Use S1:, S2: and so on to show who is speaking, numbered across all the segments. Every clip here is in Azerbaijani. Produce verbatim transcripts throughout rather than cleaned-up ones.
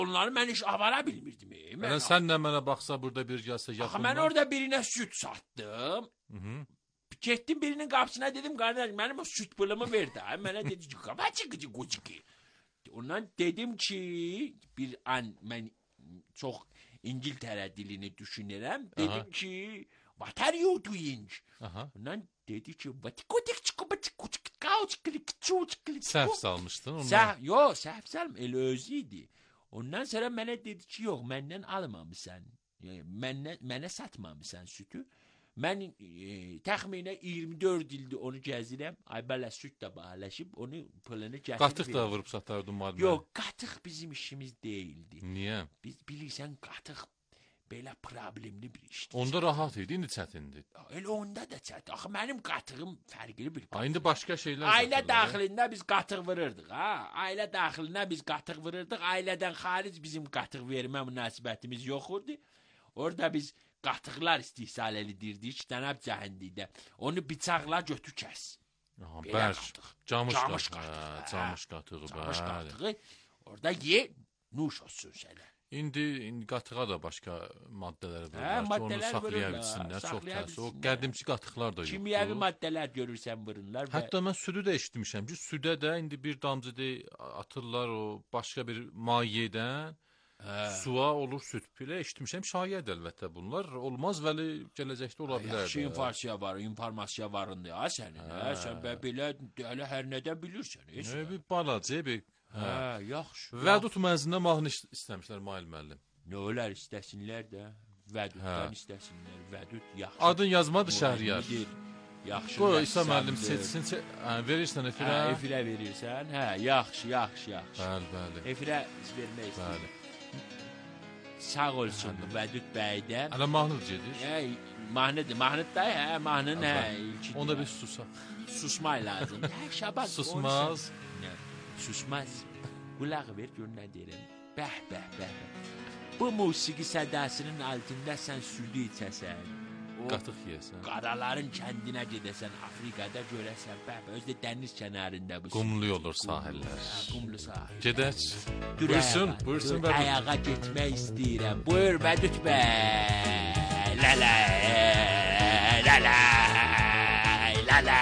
S1: Onları mən heç avara bilmirdim.
S2: Mən sənlə mənə baxsa burada bir gəlsə
S1: yapılmaz. Axı mən orada birinə süt satdım. Hı -hı. Getdim birinin qapısına dedim, qardaş mənim o süt pulumu ver də. Mənə dedi ki, qapacı qıcı qoçiki. Ondan dedim ki, bir an mən çox İngiltərə dilini düşünürəm. Dedim Aha. ki, what are you doing? Aha. Ondan dedi ki,
S2: səhv salmışdın.
S1: Səhv, yox, səhv salm, elə özü idi. Ondan sonra mənə dedi ki, yox, məndən almamısan, mənə, mənə satmamısan sütü. Mən e, təxminə iyirmi dörd ildir onu gəzirəm, ay bələ süt də bağlaşıb, onu pulunu gətirib.
S2: Qatıq da vurub satardın müəllimə.
S1: Yox, qatıq bizim işimiz deyildi.
S2: Niyə?
S1: Biz bilirsən, qatıq belə problemli bir işdir.
S2: Onda rahat idi, indi çətindir.
S1: Elə onda da çətin. Axı mənim qatığım fərqli bir qatıq.
S2: İndi başqa şeylər
S1: ailə daxilində biz qatıq vururdıq, ha? Ailə daxilində biz qatıq vururdıq. Ailədən xaric bizim qatıq vermə münasibətimiz yox idi. Orada biz qatıqlar istihsal edirik, cənab cəhəndikdə. Onu bıçaqla götü kəs.
S2: Bərk, camış qatığı. Camış qatığı,
S1: camış qatığı. Orada ye, nuş olsun sənə.
S2: İndi, indi qatığa da başqa maddələr var. Hə, onu saxlaya bilsinlər, çox təəssüf. O qədimçi qatıqlar da yoxdur.
S1: Kimyəvi maddələr görürsən vururlar.
S2: Hətta mən südü də eşitmişəm ki, südə də indi bir damcı atırlar o başqa bir mayedən. Hə. Suya olur süt belə eşitmişəm, şayəd əlbəttə bunlar olmaz, vəli gələcəkdə ola bilər.
S1: Yaxşı informasiya var, informasiya varındı ha sənin. Hə, sən belə elə hər nədən bilirsən.
S2: Nə bir balaca bir.
S1: Hə, yaxşı.
S2: Vədud mənzilində mahnı istəmişlər Mail müəllim.
S1: Nə olar istəsinlər də, Vəduddan istəsinlər. Vədud yaxşı.
S2: Adın yazmadı Şəhriyar.
S1: Yaxşı.
S2: Qoy İsa müəllim seçsin, verirsən efirə.
S1: Hə, efirə verirsən. Hə, yaxşı, yaxşı, yaxşı.
S2: Bəli, bəli.
S1: Efirə vermək istəyirəm. Sağ olsun Vədud bəydən.
S2: Hələ mahnı gedir.
S1: Hə, mahnıdır, mahnıdır, hə, mahnının hə.
S2: Onda bir susaq.
S1: Susmaq lazım. Hə, şabaz.
S2: Susmaz.
S1: Susmaz. Qulağı ver, gör nə deyirəm. Bəh, bəh, bəh. Bu musiqi sədasının altında sən südü içəsən.
S2: Qatıq yeyəsən.
S1: Qaraların kəndinə gedəsən, Afrikada görəsən, bəh, özdə dəniz kənarında bu.
S2: Qumlu olur sahillər.
S1: Qumlu sahil.
S2: Gedək. Buyursun, buyursun.
S1: Dur, ayağa getmək istəyirəm. Buyur, Vədud bəy. La la, la la, la la.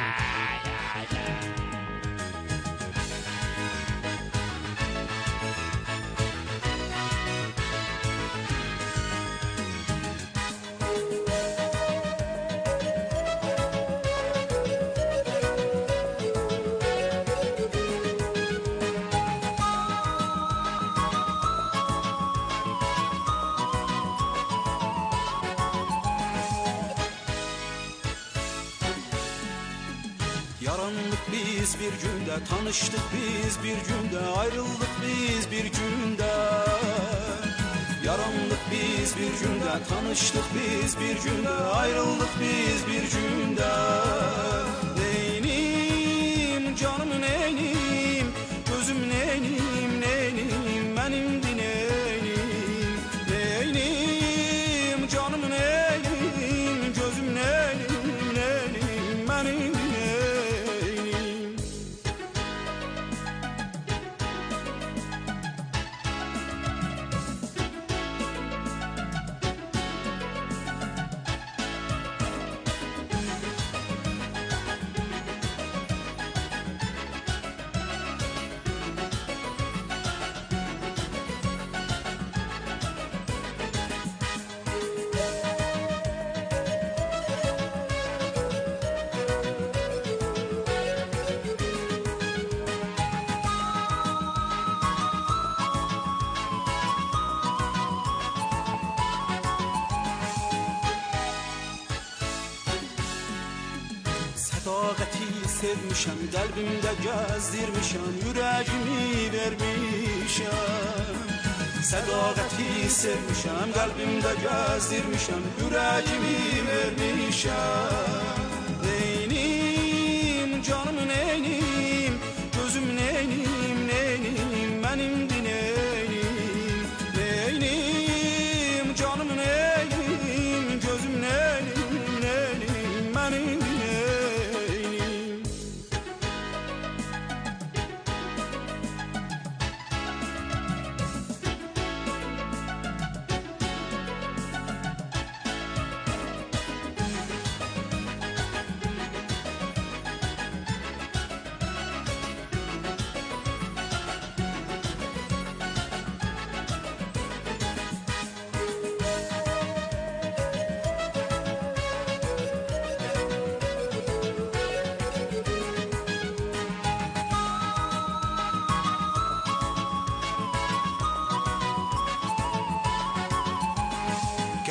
S3: Yarandık biz bir günde, tanıştık biz bir günde, ayrıldık biz bir günde. Yarandık biz bir günde, tanıştık biz bir günde, ayrıldık biz bir günde. Neynim canım neynim, gözüm neynim neynim, benimdi neynim. Neynim canım neynim, gözüm neynim neynim, benim. Sədaqəti sevmişəm, qəlbimdə gəzdirmişəm, ürəyimi vermişəm. Sədaqəti sevmişəm, qəlbimdə gəzdirmişəm, ürəyimi vermişəm. Neynim canım neynim, gözüm neynim neynim, mənimdi neynim. Neynim canım neynim, gözüm neynim neynim, mənimdi.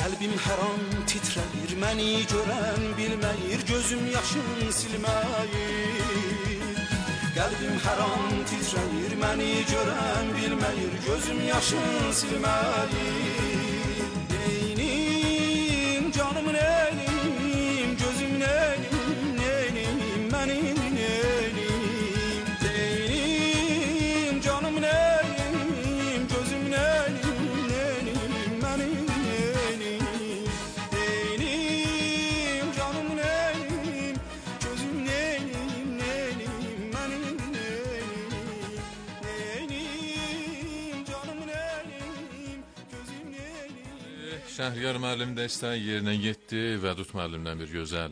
S3: Qəlbim hər an titrəyir, məni görən bilməyir, gözüm yaşın silməyir. Qəlbim hər an titrəyir, məni görən bilməyir, gözüm yaşın silməyir. Neynim, canım neynim, gözüm neynim, neynim, mənim neynim. Neynim, canım neynim, gözüm neynim, neynim, mənim neynim. Neynim, canım neynim, gözüm neynim, neynim, mənim neynim. Neynim, canım neynim, gözüm neynim.
S2: Şəhriyar müəllim də istəyin yerinə getdi. Vədud müəllimdən bir gözəl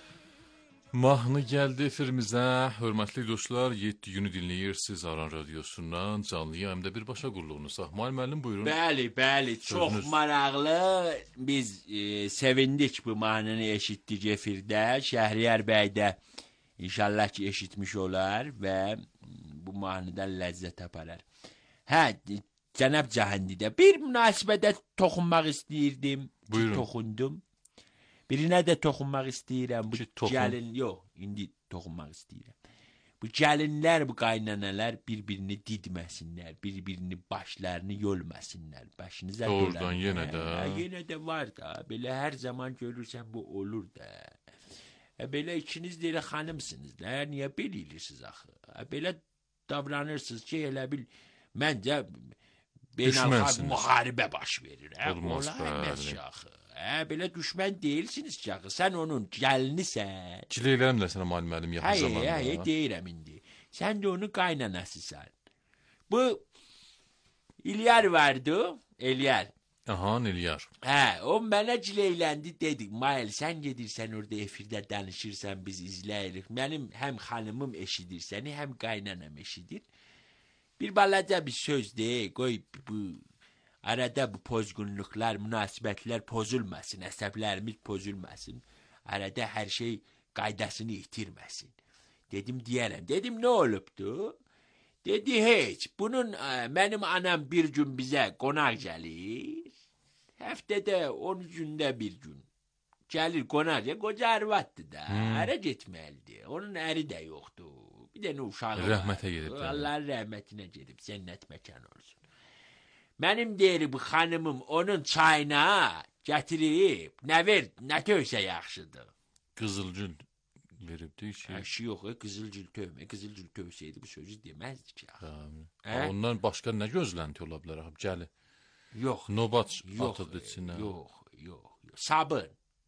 S2: mahnı gəldi efirimizə. Hörmətli dostlar, yeddi günü dinləyirsiniz Aran Radiosundan canlı yayımda birbaşa qulluğunuzda. Mahir müəllim buyurun.
S1: Bəli, bəli, çox
S2: Sözünüz.
S1: maraqlı. Biz e, sevindik bu mahnını eşitdik efirdə. Şəhriyar bəy də inşallah ki eşitmiş olar və bu mahnıdan ləzzət aparar. Hə, cənab Cahandidə bir münasibədə toxunmaq istəyirdim.
S2: Buyurun.
S1: Toxundum. Birinə də toxunmaq istəyirəm. Bu
S2: Ki, toxun.
S1: gəlin, yox, indi toxunmaq istəyirəm. Bu gəlinlər, bu qaynanalar bir-birini didməsinlər, bir-birini başlarını yolmasınlar. Başınıza
S2: Doğrudan
S1: dolanır.
S2: yenə də.
S1: Hə, yenə də var da. Belə hər zaman görürsən bu olur da. Hə, belə ikiniz də elə xanımsınız da. Niyə belə edirsiniz axı? Hə, belə davranırsınız ki, elə bil məncə beynəlxalq
S2: Düşmənsiniz.
S1: müharibə baş verir. Hə,
S2: Olmaz,
S1: olar
S2: bəli.
S1: məs ki, axı. Hə, belə düşmən deyilsiniz ki, axı. Sən onun gəlinisən.
S2: Çiləyirəm də sənə Mahir müəllim yaxın
S1: Hayır,
S2: zamanda.
S1: hayır, deyirəm indi. Sən də onun qaynanasısan. Bu İlyar vardı, İlyar.
S2: Aha, Nilyar.
S1: Hə, o mənə ciləyləndi, dedi, Mayel, sən gedirsən orada efirdə danışırsan, biz izləyirik. Mənim həm xanımım eşidir səni, həm qaynanam eşidir. Bir balaca bir söz de, qoy bu arada bu pozğunluqlar, münasibətlər pozulmasın, əsəblərimiz pozulmasın. Arada hər şey qaydasını itirməsin. Dedim, deyərəm. Dedim, nə olubdu? Dedi, heç. Bunun, ə, mənim anam bir gün bizə qonaq gəlir. Həftədə on gündə bir gün. Gəlir qonaq, qoca arvaddır da.
S2: Hmm.
S1: Ərə getməlidir. Onun əri də yoxdur. Bir dənə uşağı var.
S2: Rəhmətə gedib.
S1: Allahın rəhmətinə gedib. Cənnət məkan olsun. Mənim deyir bu xanımım onun çayına gətirib. Nə ver, nə tövsə yaxşıdır.
S2: Qızılgül veribdi ki.
S1: Əşi yox, e, qızılgül tövmə, qızılgül tövsəydi bu sözü deməzdi ki.
S2: Hə.
S1: Hə?
S2: Ondan başqa nə gözlənti ola bilər axı? Gəli.
S1: Yox.
S2: Nobat
S1: Yox,
S2: atıldı içinə.
S1: yox, yox, yox. Sabın,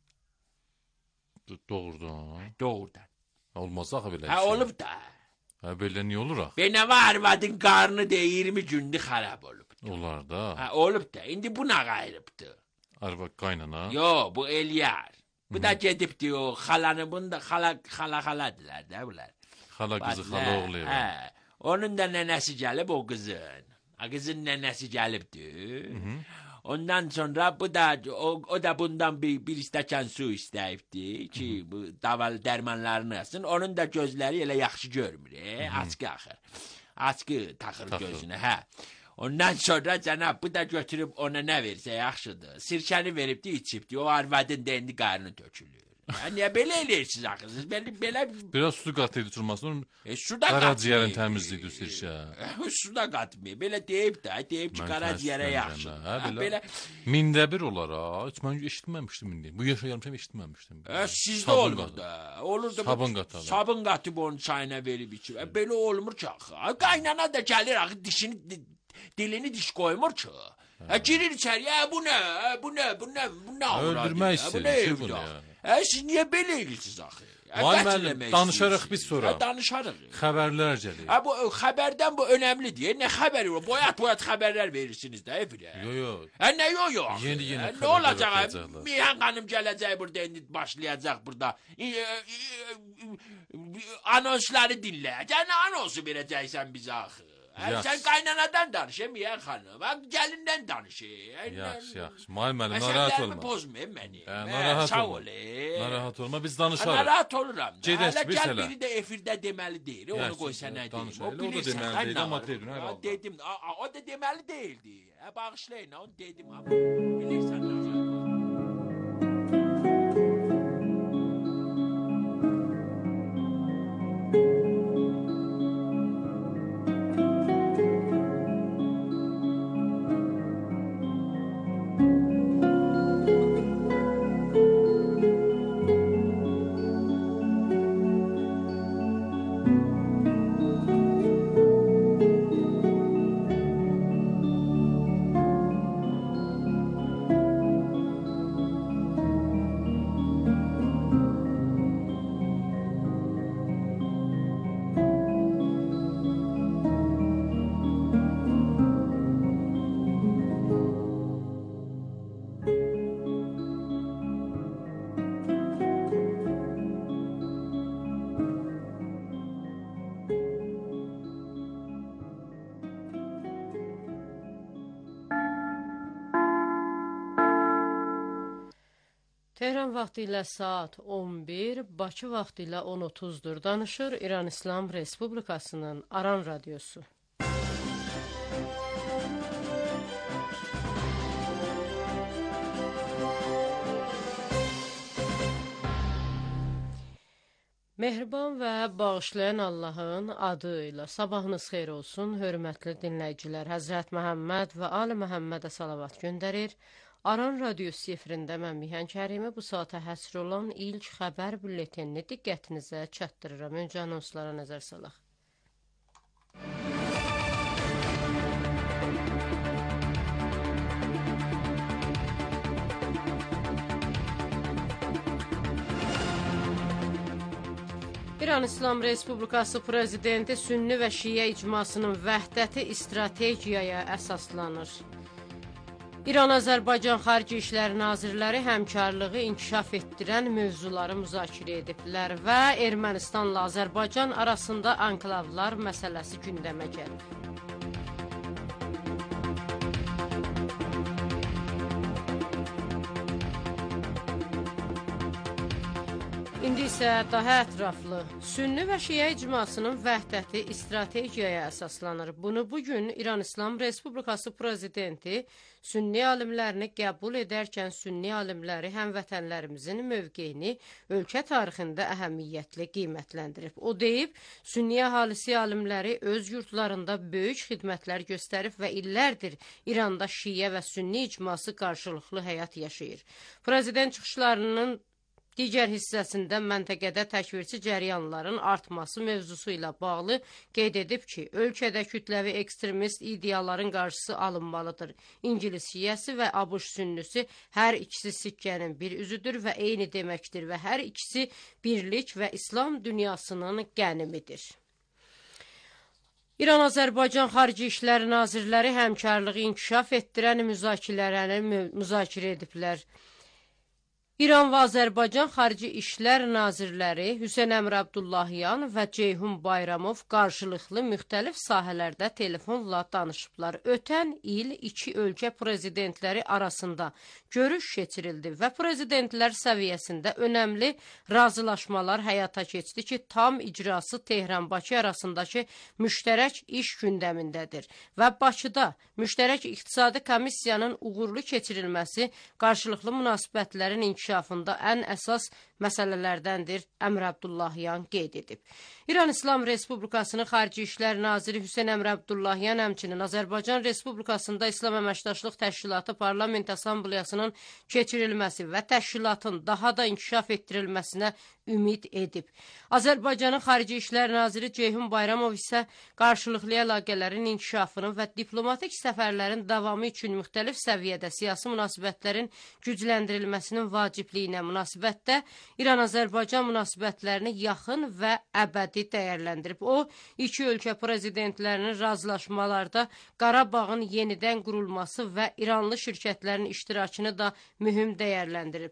S2: Doğrudan.
S1: doğrudan.
S2: Olmaz axı belə
S1: Hə,
S2: şey.
S1: olub da.
S2: Hə, belə niyə olur axı?
S1: Benəvə arvadın qarnı da iyirmi gündür xarab olub.
S2: Olar da.
S1: Hə, olub da. İndi bu nə qayırıbdı?
S2: Arvad qaynana.
S1: Yo, bu Eliyar. Bu da gedibdi o xalanı, bunu da xala, xala xaladılar da bunlar.
S2: Xala qızı,
S1: Bak,
S2: xala
S1: hə,
S2: oğlu.
S1: hə. Onun da nənəsi gəlib o qızın. O qızın nənəsi gəlibdi. Ondan sonra bu da o, o da bundan bir, bir stəkan su istəyibdi ki, bu daval dərmanlarını alsın. Onun da gözləri elə yaxşı görmür, e? Açqı axır. Açqı taxır
S2: Taxır.
S1: gözünə, hə. Ondan sonra cənab bu da götürüb ona nə versə yaxşıdır. Sirkəni veribdi, içibdi. O arvadın da indi qarnı tökülür. Ya, niyə belə eləyirsiniz axı? Siz belə, belə...
S2: Biraz su qat idi turmasın. Onun
S1: E, suda
S2: qaraciyərin
S1: qatmayıb.
S2: təmizliyidir sirkə.
S1: Suda qatmayıb. Belə deyib də, deyib ki,
S2: Mən
S1: qaraciyərə
S2: təəssüflənirəm,
S1: yaxşıdır.
S2: hə,
S1: Ha,
S2: belə.
S1: belə...
S2: Mində bir olar ha. Heç mən eşitməmişdim indi. Bu yaşa yarımsam eşitməmişdim.
S1: E, sizdə
S2: Sabun
S1: olmur
S2: qatı.
S1: da. Olur da.
S2: Sabun qatı.
S1: Sabun qatıb onun çayına verib içir. E, belə olmur ki axı. Qaynana da gəlir axı dişini, dilini diş qoymur ki. E, girir içəriyə, bu nə, bu nə, bu nə, bu nə?
S2: Öldürmək
S1: avradı,
S2: istəyir,
S1: bu nə
S2: şey
S1: evdə?
S2: bu nə?
S1: E, siz niyə belə edirsiniz axı? E,
S2: Vay
S1: qətl
S2: müəllim,
S1: eləmək
S2: danışarıq
S1: istəyirsiniz.
S2: biz sonra.
S1: E, danışarıq.
S2: Xəbərlər gəlir.
S1: Ha, bu xəbərdən bu önəmlidir. Nə xəbəri var? Boyat boyat xəbərlər verirsiniz də efirə.
S2: Yo yo.
S1: Ha, nə yo yo?
S2: Yeni yeni
S1: Ha, nə
S2: xəbərlər
S1: olacaq?
S2: oxuyacaqlar.
S1: Mihan xanım gələcək burada indi başlayacaq burada. E, e, e, Anonsları dinləyəcək. Nə anonsu verəcəksən bizə axı? Ha,
S2: Yaxşı.
S1: sən qaynanadan danış, e, Mihan xanım. Ha, gəlindən danış. e.
S2: Yaxşı, yaxşı. Mahir müəllim,
S1: Ha,
S2: narahat
S1: sənlərimi
S2: olma.
S1: pozmayın məni.
S2: Hə,
S1: Hə,
S2: narahat
S1: sağ
S2: olma.
S1: ol. e.
S2: Narahat olma, biz
S1: Ha,
S2: danışarıq.
S1: narahat oluram da.
S2: Gedək,
S1: Hələ
S2: biz
S1: gəl
S2: hələ.
S1: biri də efirdə deməli deyil. Onu
S2: Yaxşı,
S1: qoy sənə deyim.
S2: danış,
S1: O
S2: elə o da
S1: bilirsən,
S2: deməli
S1: hə,
S2: deyil,
S1: nə
S2: amma
S1: var?
S2: dedin, hər
S1: Ha,
S2: halda.
S1: dedim, a- a- o da deməli deyildi. Hə, bağışlayın, onu dedim. Amma bilirsən nə var?
S4: Tehran vaxtı ilə saat on bir, Bakı vaxtı ilə on otuzdur. Danışır İran İslam Respublikasının Aran Radyosu. Mehriban və bağışlayan Allahın adı ilə sabahınız xeyir olsun, hörmətli dinləyicilər. Həzrət Məhəmməd və Ali Məhəmmədə salavat göndərir. Aran Radyosu efirində mən Mihan Kərimi bu saata həsr olan ilk xəbər bülletenini diqqətinizə çatdırıram. Öncə anonslara nəzər salaq. İran İslam Respublikası Prezidenti Sünni və Şiə icmasının vəhdəti strategiyaya əsaslanır. İran-Azərbaycan Xarici İşlər Nazirləri həmkarlığı inkişaf etdirən mövzuları müzakirə ediblər və Ermənistanla Azərbaycan arasında anklavlar məsələsi gündəmə gəlib. İndi isə daha ətraflı. Sünni və Şiə icmasının vəhdəti strategiyaya əsaslanır. Bunu bugün İran İslam Respublikası Prezidenti Sünni alimlərini qəbul edərkən Sünni alimləri həmvətənlərimizin mövqeyini ölkə tarixində əhəmiyyətli qiymətləndirib. O deyib, Sünni əhalisi alimləri öz yurtlarında böyük xidmətlər göstərib və illərdir İranda Şiə və Sünni icması qarşılıqlı həyat yaşayır. Prezident çıxışlarının digər hissəsində məntəqədə təkvirçi cəryanların artması mövzusu ilə bağlı qeyd edib ki, ölkədə kütləvi ekstremist ideyaların qarşısı alınmalıdır. İngilis şiəsi və ABŞ sünnisi hər ikisi sikkənin bir üzüdür və eyni deməkdir və hər ikisi birlik və İslam dünyasının qənimidir. İran-Azərbaycan Xarici İşlər Nazirləri həmkarlığı inkişaf etdirən müzakirələri müzakirə ediblər. İran və Azərbaycan Xarici İşlər Nazirləri Hüseyn Əmr Abdullahyan və Ceyhun Bayramov qarşılıqlı müxtəlif sahələrdə telefonla danışıblar. Ötən il iki ölkə prezidentləri arasında görüş keçirildi və prezidentlər səviyyəsində önəmli razılaşmalar həyata keçdi ki, tam icrası Tehran-Bakı arasındakı müştərək iş gündəmindədir və Bakıda müştərək iqtisadi komissiyanın uğurlu keçirilməsi qarşılıqlı münasibətlərin inkişafı inkişafında ən əsas məsələlərdəndir, Əmr Abdullahyan qeyd edib. İran İslam Respublikasının Xarici İşlər Naziri Hüseyn Əmr Abdullahyan həmçinin Azərbaycan Respublikasında İslam Əməkdaşlıq Təşkilatı Parlament Assambleyasının keçirilməsi və təşkilatın daha da inkişaf etdirilməsinə ümid edib. Azərbaycanın Xarici İşlər Naziri Ceyhun Bayramov isə qarşılıqlı əlaqələrin inkişafını və diplomatik səfərlərin davamı üçün müxtəlif səviyyədə siyasi münasibətlərin gücləndirilməsinin vacibliyinə münasibətdə İran-Azərbaycan münasibətlərini yaxın və əbədi dəyərləndirib. O, iki ölkə prezidentlərinin razılaşmalarda Qarabağın yenidən qurulması və İranlı şirkətlərin iştirakını da mühüm dəyərləndirib.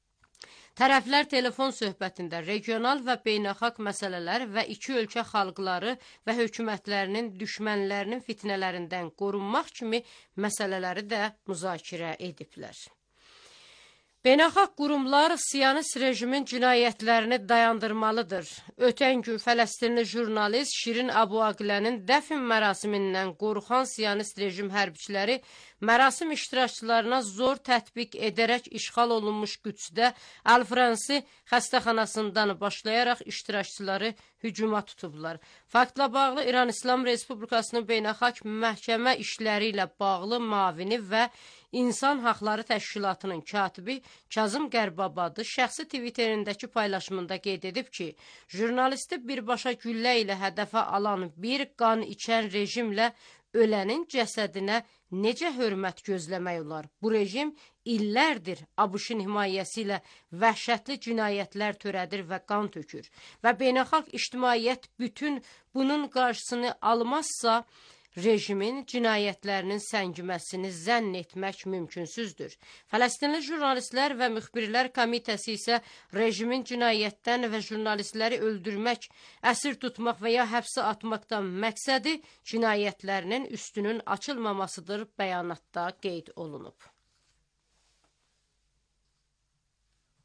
S4: Tərəflər telefon söhbətində regional və beynəlxalq məsələlər və iki ölkə xalqları və hökumətlərinin düşmənlərinin fitnələrindən qorunmaq kimi məsələləri də müzakirə ediblər. Beynəlxalq qurumlar Siyonist rejimin cinayətlərini dayandırmalıdır. Ötən gün Fələstinli jurnalist Şirin Abu Aqilənin dəfn mərasimindən qorxan Siyonist rejim hərbiçiləri mərasim iştirakçılarına zor tətbiq edərək işğal olunmuş Qüdsdə Əl-Fransi xəstəxanasından başlayaraq iştirakçıları hücuma tutublar. Faktla bağlı İran İslam Respublikasının beynəlxalq məhkəmə işləri ilə bağlı mavini və İnsan Haqları Təşkilatının katibi Kazım Qərbabadı şəxsi Twitterindəki paylaşımında qeyd edib ki, jurnalisti birbaşa güllə ilə hədəfə alan bir qan içən rejimlə ölənin cəsədinə necə hörmət gözləmək olar? Bu rejim illərdir ABŞ-ın himayəsi ilə vəhşətli cinayətlər törədir və qan tökür və beynəlxalq ictimaiyyət bütün bunun qarşısını almazsa, rejimin cinayətlərinin səngiməsini zənn etmək mümkünsüzdür. Fələstinli jurnalistlər və müxbirlər komitəsi isə rejimin cinayətdən və jurnalistləri öldürmək, əsir tutmaq və ya həbsə atmaqdan məqsədi cinayətlərinin üstünün açılmamasıdır bəyanatda qeyd olunub.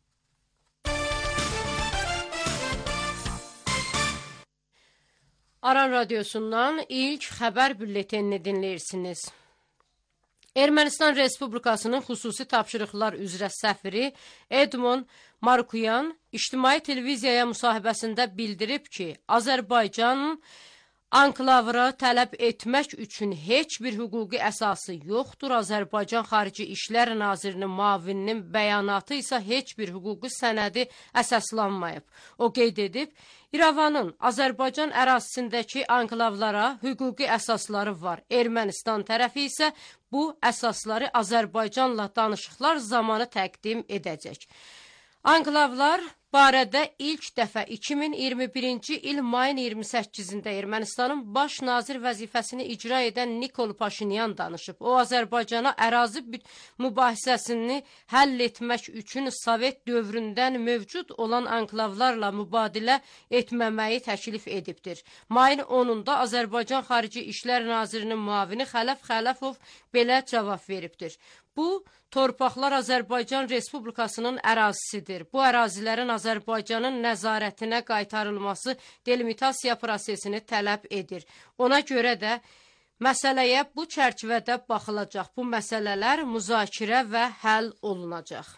S4: Aran Radyosu'ndan ilk xəbər bülletenini dinləyirsiniz. Ermənistan Respublikasının xüsusi tapşırıqlar üzrə səfiri Edmond Markuyan ictimai televiziyaya müsahibəsində bildirib ki, Azərbaycanın anklavra tələb etmək üçün heç bir hüquqi əsası yoxdur. Azərbaycan Xarici İşlər Nazirinin müavininin bəyanatı isə heç bir hüquqi sənədi əsaslanmayıb. O qeyd edib, İrəvanın Azərbaycan ərazisindəki anklavlara hüquqi əsasları var. Ermənistan tərəfi isə bu əsasları Azərbaycanla danışıqlar zamanı təqdim edəcək. Anklavlar barədə ilk dəfə iki min iyirmi birinci il mayın iyirmi səkkizində Ermənistanın baş nazir vəzifəsini icra edən Nikol Paşinyan danışıb. O, Azərbaycana ərazi mübahisəsini həll etmək üçün Sovet dövründən mövcud olan anklavlarla mübadilə etməməyi təklif edibdir. Mayın onunda Azərbaycan Xarici İşlər Nazirinin müavini Xələf Xələfov belə cavab veribdir. Bu, torpaqlar Azərbaycan Respublikasının ərazisidir. Bu ərazilərin Azərbaycanın nəzarətinə qaytarılması delimitasiya prosesini tələb edir. Ona görə də məsələyə bu çərçivədə baxılacaq. Bu məsələlər müzakirə və həll olunacaq.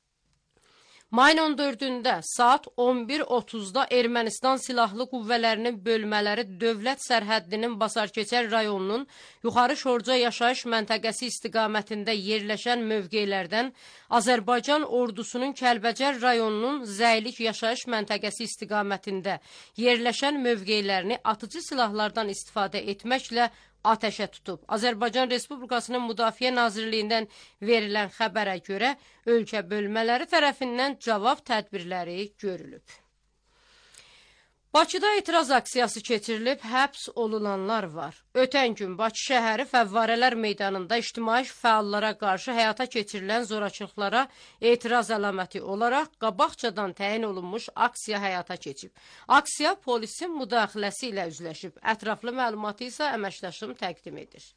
S4: Mayın on dördündə saat on bir otuzda Ermənistan Silahlı Qüvvələrinin bölmələri dövlət sərhəddinin Basarkeçər rayonunun Yuxarı Şorca yaşayış məntəqəsi istiqamətində yerləşən mövqelərdən Azərbaycan ordusunun Kəlbəcər rayonunun Zəylik yaşayış məntəqəsi istiqamətində yerləşən mövqelərini atıcı silahlardan istifadə etməklə atəşə tutub. Azərbaycan Respublikasının Müdafiə Nazirliyindən verilən xəbərə görə ölkə bölmələri tərəfindən cavab tədbirləri görülüb. Bakıda etiraz aksiyası keçirilib, həbs olunanlar var. Ötən gün Bakı şəhəri Fəvvarələr meydanında ictimai fəallara qarşı həyata keçirilən zorakılıqlara etiraz əlaməti olaraq qabaqcadan təyin olunmuş aksiya həyata keçib. Aksiya polisin müdaxiləsi ilə üzləşib. Ətraflı məlumatı isə əməkdaşım təqdim edir.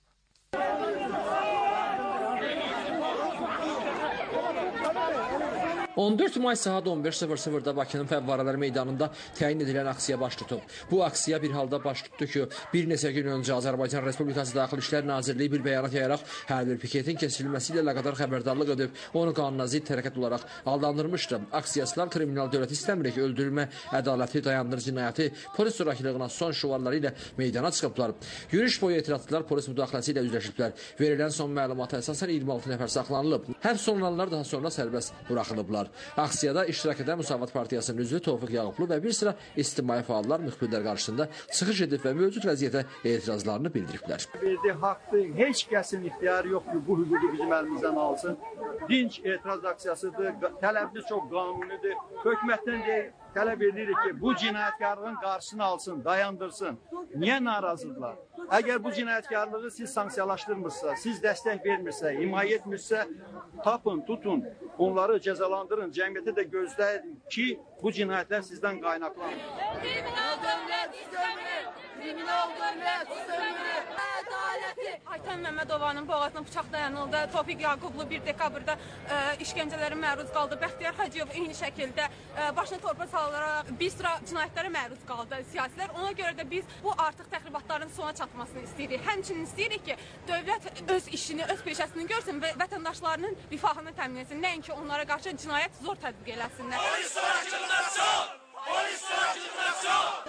S5: on dörd may saat on bir sıfır sıfırda Bakının Fəvvarələr meydanında təyin edilən aksiya baş tutub. Bu aksiya bir halda baş tutdu ki, bir neçə gün öncə Azərbaycan Respublikası Daxili İşlər Nazirliyi bir bəyanat yayaraq hər bir piketin keçirilməsi ilə əlaqədar xəbərdarlıq edib, onu qanuna zidd hərəkət olaraq adlandırmışdı. Aksiyaçılar kriminal dövlət istəmirik, öldürülmə, ədaləti, dayandır cinayəti, polis zorakılığına son şüarları ilə meydana çıxıblar. Yürüyüş boyu etirazçılar polis müdaxiləsi ilə üzləşiblər. Verilən son məlumata əsasən iyirmi altı nəfər saxlanılıb. Həbs olunanlar daha sonra sərbəst buraxılıblar. Aksiyada iştirak edən Müsavat Partiyasının üzvü Tofiq Yağublu və bir sıra ictimai fəallar müxbirlər qarşısında çıxış edib və mövcud vəziyyətə etirazlarını bildiriblər.
S6: Verdiyi haqqdır, heç kəsin ixtiyarı yoxdur bu hüququ bizim əlimizdən alsın. Dinc etiraz aksiyasıdır, tələbli çox qanunidir. Hökumətdən deyil, tələb edirik ki, bu cinayətkarlığın qarşısını alsın, dayandırsın. Niyə narazıdırlar? Əgər bu cinayətkarlığı siz sanksiyalaşdırmırsa, siz dəstək vermirsə, himayə etmirsə, tapın, tutun, onları cəzalandırın. Cəmiyyəti də gözləyin ki, bu cinayətlər sizdən qaynaqlanır.
S7: Kriminal dövlət istəmir! Kriminal dövlət istəmir! Ədaləti! Aytan Məmmədovanın boğazına bıçaq dayanıldı. Tofiq Yaqublu bir dekabrda e, işgəncələrə məruz qaldı. Bəxtiyar Hacıyev eyni şəkildə e, başına torpa salılaraq bir sıra cinayətlərə məruz qaldı siyasilər. Ona görə də biz bu artıq təxribatların sona çatmasını istəyirik. Həmçinin istəyirik ki, dövlət öz işini, öz peşəsini görsün və vətəndaşlarının rifahını təmin etsin. Nəinki onlara qarşı cinayət zor tətbiq eləsinlər. Polis zorakılıq! Polis zorakılıq!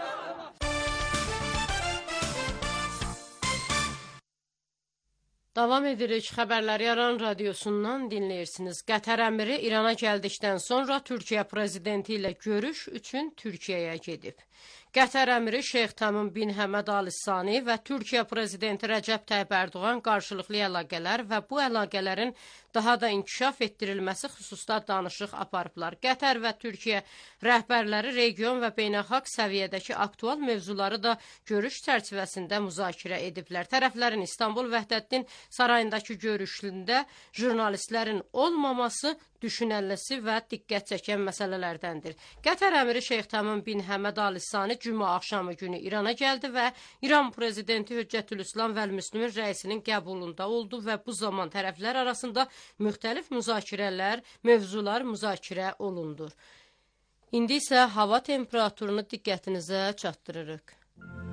S4: Davam edirik, xəbərləri Aran Radyosu'ndan dinləyirsiniz. Qətər əmiri İrana gəldikdən sonra Türkiyə prezidenti ilə görüş üçün Türkiyəyə gedib. Qətər əmiri Şeyx Tamim bin Həməd Al Sani və Türkiyə prezidenti Rəcəb Tayyib Ərdoğan qarşılıqlı əlaqələr və bu əlaqələrin daha da inkişaf etdirilməsi xüsusda danışıq aparıblar. Qətər və Türkiyə rəhbərləri region və beynəlxalq səviyyədəki aktual mövzuları da görüş çərçivəsində müzakirə ediblər. Tərəflərin İstanbul Vəhdəddin sarayındakı görüşündə jurnalistlərin olmaması düşünəlisi və diqqət çəkən məsələlərdəndir. Qətər əmiri Şeyx Tamim bin Həməd Al Sani cümə axşamı günü İrana gəldi və İran prezidenti Hüccətül-İslam vəl-Müslümin rəisinin qəbulunda oldu və bu zaman tərəflər arasında müxtəlif müzakirələr, mövzular müzakirə olundu. İndi isə hava temperaturunu diqqətinizə çatdırırıq.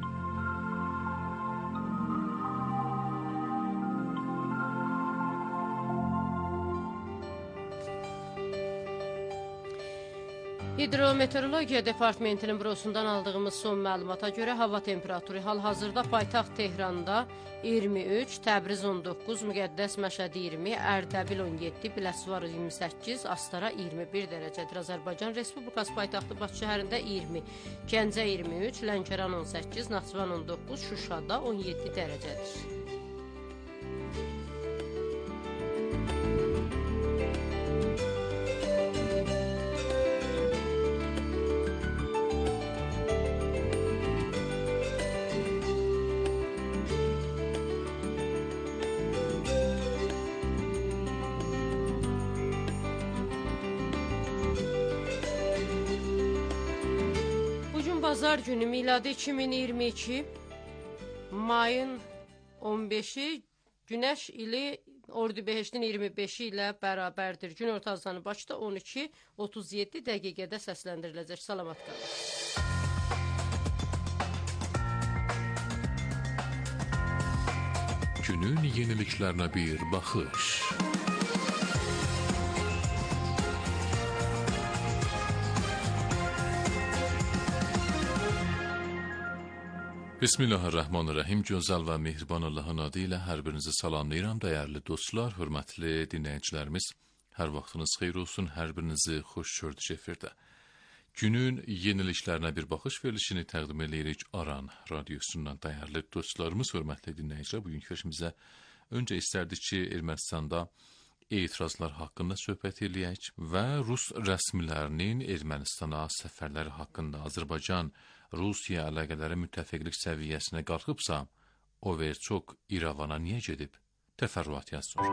S4: Hidrometeorologiya Departamentinin bürosundan aldığımız son məlumata görə hava temperaturu hal-hazırda paytaxt Tehranda iyirmi üç, Təbriz on doqquz, Müqəddəs Məşəd iyirmi, Ərdəbil on yeddi, Biləsuvar iyirmi səkkiz, Astara iyirmi bir dərəcədir. Azərbaycan Respublikası paytaxtı Bakı şəhərində iyirmi, Gəncə iyirmi üç, Lənkəran on səkkiz, Naxçıvan on doqquz, Şuşada on yeddi dərəcədir. Bazar günü miladi iki min iyirmi iki mayın on beşi Günəş ili Ordubehiştin iyirmi beşi ilə bərabərdir. Gün ortazanı Bakıda on iki otuz yeddi dəqiqədə səsləndiriləcək. Salamat qalın.
S2: Günün yeniliklerine bir bakış. Bismillahirrahmanirrahim. Gözəl və mehriban Allahın adı ilə hər birinizi salamlayıram. Dəyərli dostlar, hörmətli dinləyicilərimiz, hər vaxtınız xeyir olsun, hər birinizi xoş gördük efirdə. Günün yeniliklərinə bir baxış verilişini təqdim edirik Aran radiosundan. Dəyərli dostlarımız, hörmətli dinləyicilər, bugünkü işimizə öncə istərdik ki, Ermənistanda etirazlar haqqında söhbət eləyək və Rus rəsmilərinin Ermənistana səfərləri haqqında. Azərbaycan Rusiya əlaqələri müttəfiqlik səviyyəsinə qalxıbsa, Overçok İrəvana niyə gedib? Təfərrüat yazır.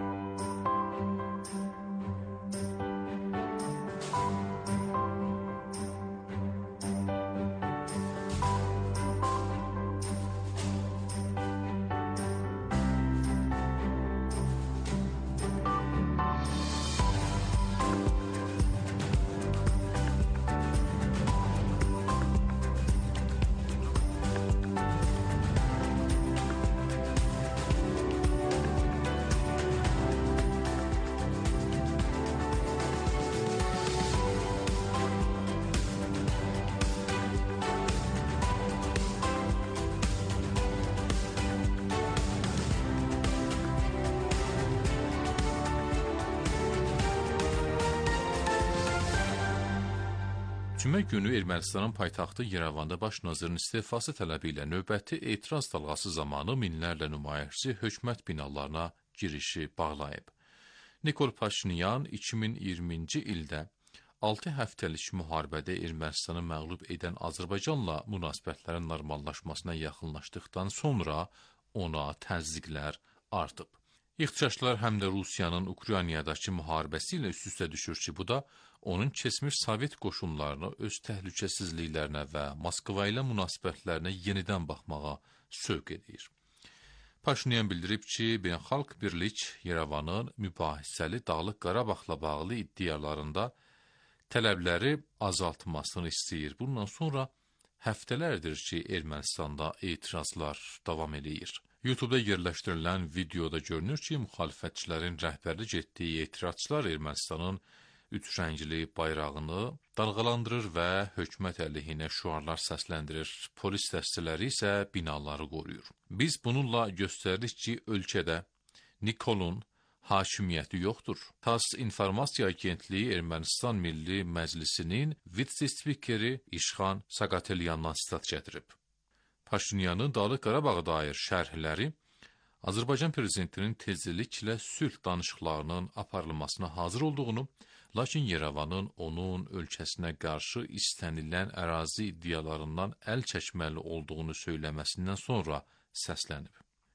S2: Cümə günü Ermənistanın paytaxtı Yerevanda baş nazirin istifası tələbi ilə növbəti etiraz dalğası zamanı minlərlə nümayişçi hökumət binalarına girişi bağlayıb. Nikol Paşinyan iki min iyirminci ildə altı həftəlik müharibədə Ermənistanı məğlub edən Azərbaycanla münasibətlərin normallaşmasına yaxınlaşdıqdan sonra ona təzyiqlər artıb. İxtişaşlar həm də Rusiyanın Ukraynadakı müharibəsi ilə üst-üstə düşür ki, bu da onun keçmiş Sovet qoşunlarını öz təhlükəsizliklərinə və Moskva ilə münasibətlərinə yenidən baxmağa sövq edir. Paşinyan bildirib ki, Beynəlxalq Birlik Yerevanın mübahisəli Dağlıq Qarabağla bağlı iddialarında tələbləri azaltmasını istəyir. Bundan sonra həftələrdir ki, Ermənistanda etirazlar davam edir. YouTube'da yerləşdirilən videoda görünür ki, müxalifətçilərin rəhbərlik etdiyi etirazçılar Ermənistanın üç rəngli bayrağını dalğalandırır və hökumət əleyhinə şüarlar səsləndirir. Polis dəstələri isə binaları qoruyur. Biz bununla göstərdik ki, ölkədə Nikolun hakimiyyəti yoxdur. TASS İnformasiya Agentliyi Ermənistan Milli Məclisinin vitse-spikeri İşxan Saqatelyandan sitat gətirib. Paşinyanın Dağlıq Qarabağa dair şərhləri Azərbaycan prezidentinin tezliklə sülh danışıqlarının aparılmasına hazır olduğunu, lakin Yerevanın onun ölkəsinə qarşı istənilən ərazi iddialarından əl çəkməli olduğunu söyləməsindən sonra səslənib.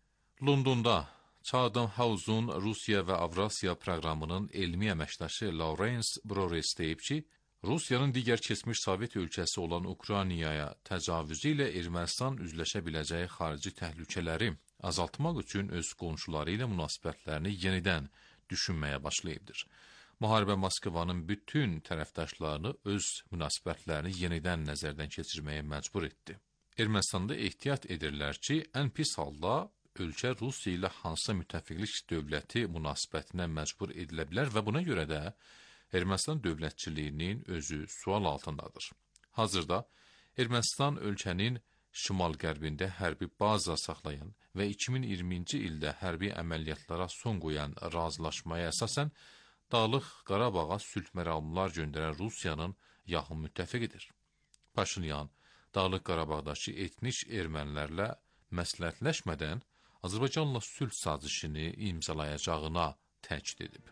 S2: Londonda Chatham House-un Rusiya və Avrasiya proqramının elmi əməkdaşı Lawrence Brores deyib ki, Rusiyanın digər keçmiş Sovet ölkəsi olan Ukraynaya təcavüzü ilə Ermənistan üzləşə biləcəyi xarici təhlükələri azaltmaq üçün öz qonşuları ilə münasibətlərini yenidən düşünməyə başlayıbdır. Müharibə Moskvanın bütün tərəfdaşlarını öz münasibətlərini yenidən nəzərdən keçirməyə məcbur etdi. Ermənistanda ehtiyat edirlər ki, ən pis halda ölkə Rusiya ilə hansısa müttəfiqlik dövləti münasibətinə məcbur edilə bilər və buna görə də Ermənistan dövlətçiliyinin özü sual altındadır. Hazırda Ermənistan ölkənin şimal-qərbində hərbi baza saxlayan və iki min iyirminci ildə hərbi əməliyyatlara son qoyan razılaşmaya əsasən Dağlıq Qarabağa sülh məramlar göndərən Rusiyanın yaxın müttəfiqidir. Paşinyan Dağlıq Qarabağdakı etnik ermənilərlə məsləhətləşmədən Azərbaycanla sülh sazişini imzalayacağına təkid edib.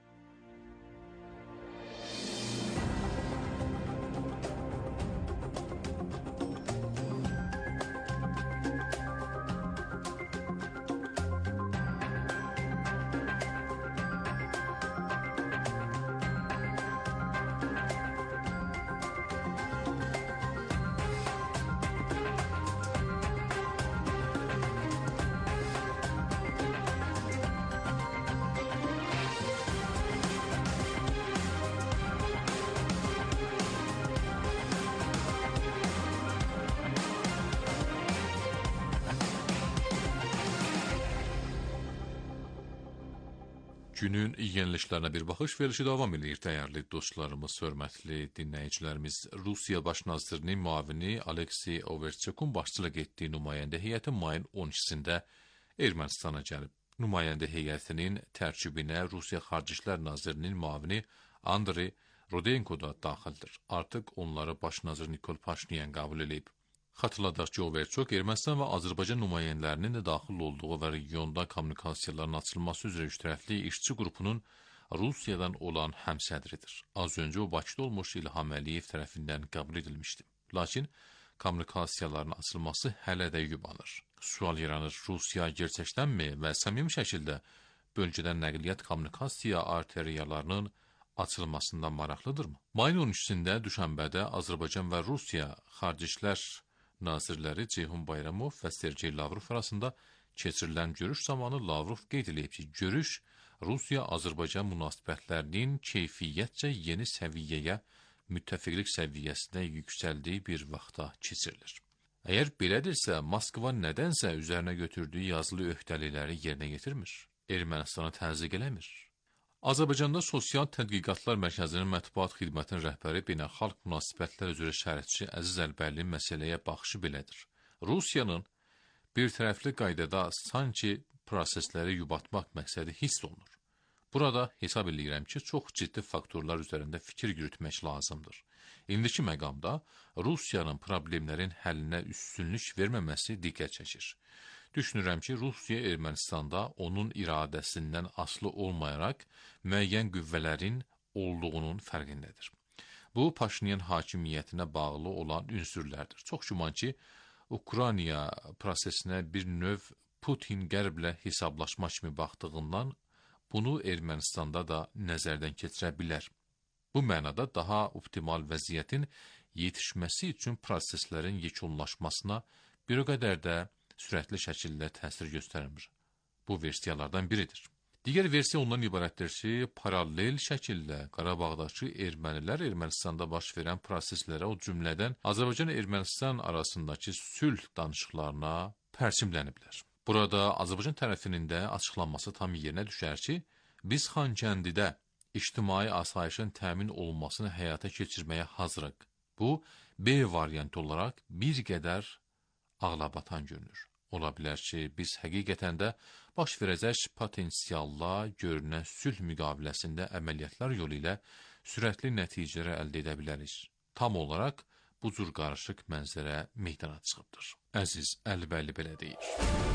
S2: Günün yeniliklərinə bir baxış verilişi davam edir. Dəyərli dostlarımız, hörmətli dinləyicilərimiz, Rusiya Baş nazirinin müavini Aleksey Overchukun başçılıq etdiyi nümayəndə heyəti mayın on ikisində Ermənistana gəlib. Nümayəndə heyətinin tərkibinə Rusiya Xarici İşlər Nazirinin müavini Andrey Rodenko da daxildir. Artıq onları baş nazir Nikol Paşinyan qəbul edib. Xatırladaq ki, Overchuk Ermənistan və Azərbaycan nümayəndələrinin də daxil olduğu və regionda kommunikasiyaların açılması üzrə üçtərəfli işçi qrupunun Rusiyadan olan həmsədridir. Az öncə o Bakıda olmuş İlham Əliyev tərəfindən qəbul edilmişdi. Lakin kommunikasiyaların açılması hələ də yubanır. Sual yaranır, Rusiya gerçəkdənmi və səmimi şəkildə bölgədən nəqliyyat kommunikasiya arteriyalarının açılmasında maraqlıdırmı? Mayın on üçündə Düşənbədə Azərbaycan və Rusiya Xarici İşlər Nazirləri Ceyhun Bayramov və Sergey Lavrov arasında keçirilən görüş zamanı Lavrov qeyd edib ki, görüş Rusiya-Azərbaycan münasibətlərinin keyfiyyətcə yeni səviyyəyə, müttəfiqlik səviyyəsinə yüksəldiyi bir vaxtda keçirilir. Əgər belədirsə, Moskva nədənsə üzərinə götürdüyü yazılı öhdəlikləri yerinə yetirmir, Ermənistanı təzyiq eləmir? Azərbaycanda Sosial Tədqiqatlar Mərkəzinin mətbuat xidmətinin rəhbəri beynəlxalq münasibətlər üzrə şərhçi Əziz Əlbəlinin məsələyə baxışı belədir. Rusiyanın bir tərəfli qaydada sanki prosesləri yubatmaq məqsədi hiss olunur. Burada hesab edirəm ki, çox ciddi faktorlar üzərində fikir yürütmək lazımdır. İndiki məqamda Rusiyanın problemlərin həllinə üstünlük verməməsi diqqət çəkir. Düşünürəm ki, Rusiya Ermənistanda onun iradəsindən asılı olmayaraq müəyyən qüvvələrin olduğunun fərqindədir. Bu, Paşinyan hakimiyyətinə bağlı olan ünsürlərdir. Çox güman ki, Ukrayna prosesinə bir növ Putin qərblə hesablaşma kimi baxdığından bunu Ermənistanda da nəzərdən keçirə bilər. Bu mənada daha optimal vəziyyətin yetişməsi üçün proseslərin yekunlaşmasına bir o qədər də sürətli şəkildə təsir göstərmir. Bu versiyalardan biridir. Digər versiya ondan ibarətdir ki, paralel şəkildə Qarabağdakı ermənilər Ermənistanda baş verən proseslərə, o cümlədən Azərbaycan-Ermənistan arasındakı sülh danışıqlarına pərçimləniblər. Burada Azərbaycan tərəfinin də açıqlanması tam yerinə düşər ki, biz Xankəndidə ictimai asayişin təmin olunmasını həyata keçirməyə hazırıq. Bu, B variantı olaraq bir qədər ağlabatan görünür. Ola bilər ki, biz həqiqətən də baş verəcək potensialla görünən sülh müqaviləsində əməliyyatlar yolu ilə sürətli nəticələr əldə edə bilərik. Tam olaraq bu cür qarışıq mənzərə meydana çıxıbdır. Əziz Əlbəli belə deyir.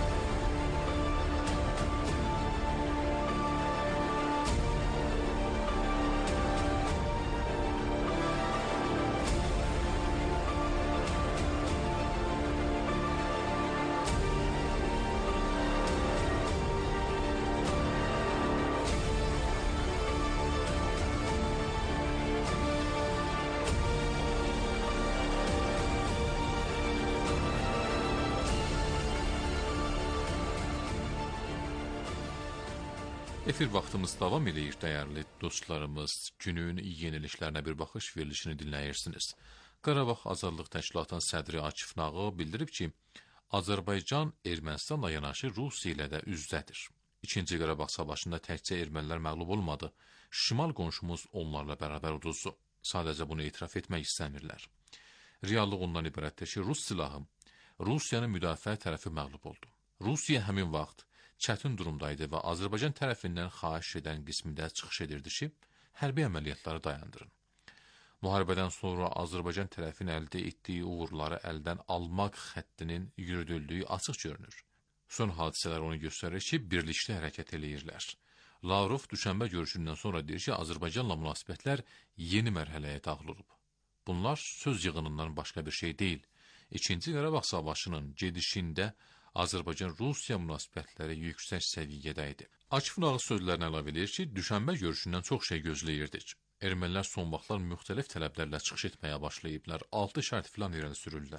S2: Efir vaxtımız davam edir, dəyərli dostlarımız. Günün yeniliklərinə bir baxış verilişini dinləyirsiniz. Qarabağ Azadlıq Təşkilatının sədri Akif Nağı bildirib ki, Azərbaycan Ermənistanla yanaşı Rusiya ilə də üzdədir. İkinci Qarabağ savaşında təkcə ermənilər məğlub olmadı. Şimal qonşumuz onlarla bərabər uduzdu. Sadəcə bunu etiraf etmək istəmirlər. Reallıq ondan ibarətdir ki, Rus silahı Rusiyanın müdafiə tərəfi məğlub oldu. Rusiya həmin vaxt çətin durumdaydı və Azərbaycan tərəfindən xahiş edən qismində çıxış edirdi ki, hərbi əməliyyatları dayandırın. Müharibədən sonra Azərbaycan tərəfin əldə etdiyi uğurları əldən almaq xəttinin yürüdüldüyü açıq görünür. Son hadisələr onu göstərir ki, birlikdə hərəkət eləyirlər. Lavrov düşənbə görüşündən sonra deyir ki, Azərbaycanla münasibətlər yeni mərhələyə daxil olub. Bunlar söz yığınından başqa bir şey deyil. İkinci Qarabağ savaşının gedişində Azərbaycan-Rusiya münasibətləri yüksək səviyyədə idi. Akif Nağız sözlərinə əlavə edir ki, düşənbə görüşündən çox şey gözləyirdik. Ermənilər son vaxtlar müxtəlif tələblərlə çıxış etməyə başlayıblar, altı şərt filan irəli sürürlər.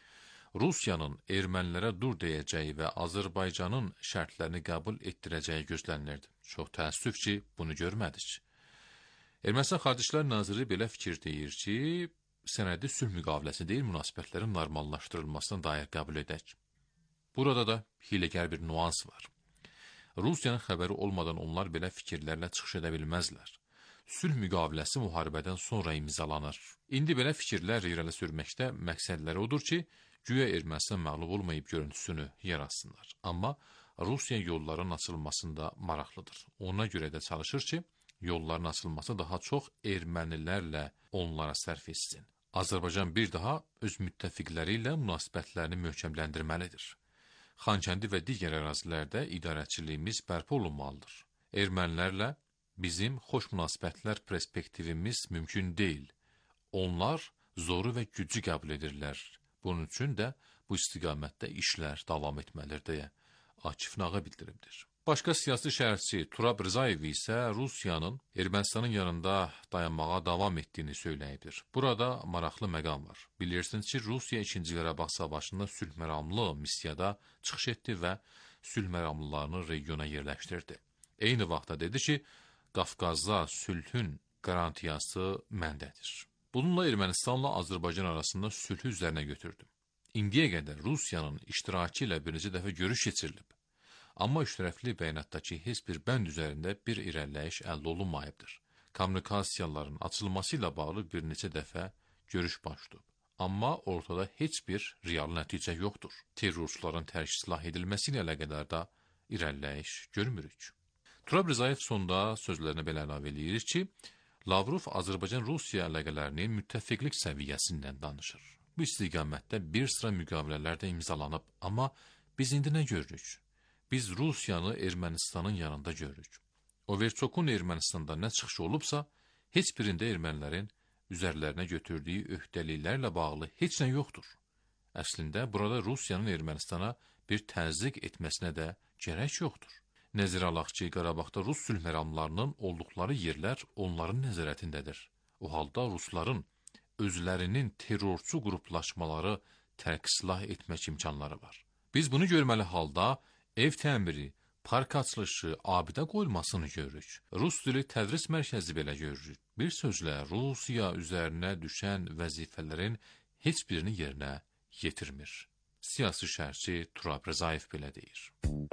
S2: Rusiyanın ermənilərə dur deyəcəyi və Azərbaycanın şərtlərini qəbul etdirəcəyi gözlənilirdi. Çox təəssüf ki, bunu görmədik. Ermənistan Xarici İşlər Naziri belə fikir deyir ki, sənədi sülh müqaviləsi deyil, münasibətlərin normallaşdırılmasına dair qəbul edək. Burada da hiləgər bir nuans var. Rusiyanın xəbəri olmadan onlar belə fikirlərlə çıxış edə bilməzlər. Sülh müqaviləsi müharibədən sonra imzalanır. İndi belə fikirlər irəli sürməkdə məqsədləri odur ki, güya Ermənistan məğlub olmayıb görüntüsünü yaratsınlar. Amma Rusiya yolların açılmasında maraqlıdır. Ona görə də çalışır ki, yolların açılması daha çox ermənilərlə onlara sərf etsin. Azərbaycan bir daha öz müttəfiqləri ilə münasibətlərini möhkəmləndirməlidir. Xankəndi və digər ərazilərdə idarəçiliyimiz bərpa olunmalıdır. Ermənilərlə bizim xoş münasibətlər perspektivimiz mümkün deyil. Onlar zoru və gücü qəbul edirlər. Bunun üçün də bu istiqamətdə işlər davam etməlidir deyə Akif Nağı bildiribdir. Başqa siyasi şərhçi Turab Rzayev isə Rusiyanın Ermənistanın yanında dayanmağa davam etdiyini söyləyibdir. Burada maraqlı məqam var. Bilirsiniz ki, Rusiya ikinci Qarabağ savaşında sülh məramlı missiyada çıxış etdi və sülh məramlılarını regiona yerləşdirdi. Eyni vaxtda dedi ki, Qafqazda sülhün qarantiyası məndədir. Bununla Ermənistanla Azərbaycan arasında sülhü üzərinə götürdü. İndiyə qədər Rusiyanın iştirakı ilə birinci dəfə görüş keçirilib. Amma üçtərəfli bəyanatdakı heç bir bənd üzərində bir irəliləyiş əldə olunmayıbdır. Kommunikasiyaların açılması ilə bağlı bir neçə dəfə görüş başlayıb. Amma ortada heç bir real nəticə yoxdur. Terrorçuların tərk silah edilməsi ilə əlaqədar da irəliləyiş görmürük. Turab Rzayev sonda sözlərinə belə əlavə eləyir ki, Lavrov Azərbaycan-Rusiya əlaqələrinin müttəfiqlik səviyyəsindən danışır. Bu istiqamətdə bir sıra müqavilələr də imzalanıb, amma biz indi nə görürük? Biz Rusiyanı Ermənistanın yanında görürük. Overçokun Ermənistanda nə çıxışı olubsa, heç birində ermənilərin üzərlərinə götürdüyü öhdəliklərlə bağlı heç nə yoxdur. Əslində, burada Rusiyanın Ermənistana bir təzyiq etməsinə də gərək yoxdur. Nəzərə alaq ki, Qarabağda Rus sülh məramlarının olduqları yerlər onların nəzarətindədir. O halda Rusların özlərinin terrorçu qruplaşmaları tərk silah etmək imkanları var. Biz bunu görməli halda ev təmiri, park açılışı, abidə qoyulmasını görürük. Rus dili tədris mərkəzi belə görürük. Bir sözlə, Rusiya üzərinə düşən vəzifələrin heç birini yerinə yetirmir. Siyasi şərhçi Turab Rzayev belə deyir.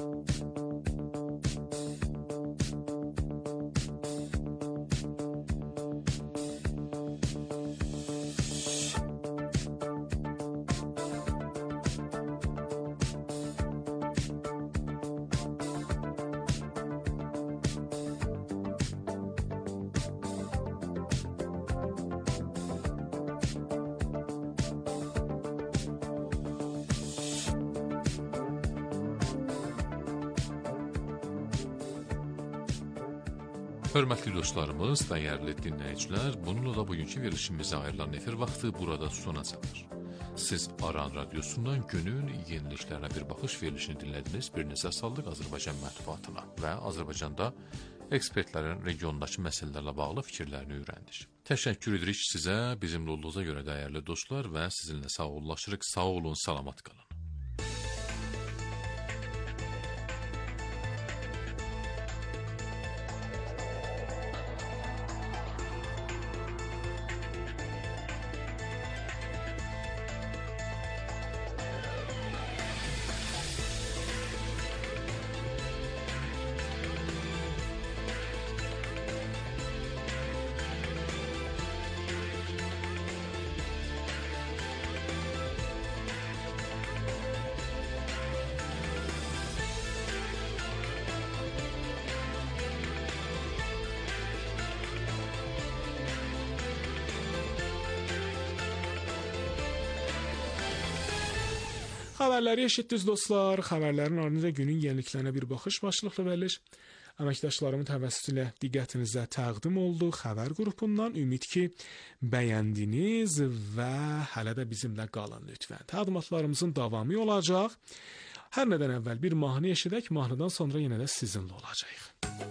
S2: Hörmətli dostlarımız, dəyərli dinləyicilər, bununla da bugünkü verilişimizə ayrılan efir vaxtı burada sona çatır. Siz Aran Radyosu'ndan günün yeniliklərine bir baxış verilişini dinlədiniz. Bir nəzər saldıq Azərbaycan mətbuatına və Azərbaycanda ekspertlərin regiondakı məsələlərlə bağlı fikirlərini öyrəndik. Təşəkkür edirik sizə, bizimlə olduğunuza görə dəyərli dostlar və sizinlə sağollaşırıq. Sağ olun, salamat qalın.
S8: Xəbərləri eşitdiniz dostlar. Xəbərlərin ardınca günün yeniliklərinə bir baxış başlıqlı veriliş. Əməkdaşlarımın təvəssütü ilə diqqətinizə təqdim oldu. Xəbər qrupundan ümid ki, bəyəndiniz və hələ də bizimlə qalın lütfən. Təqdimatlarımızın davamı olacaq. Hər nədən əvvəl bir mahnı eşidək, mahnıdan sonra yenə də sizinlə olacağıq.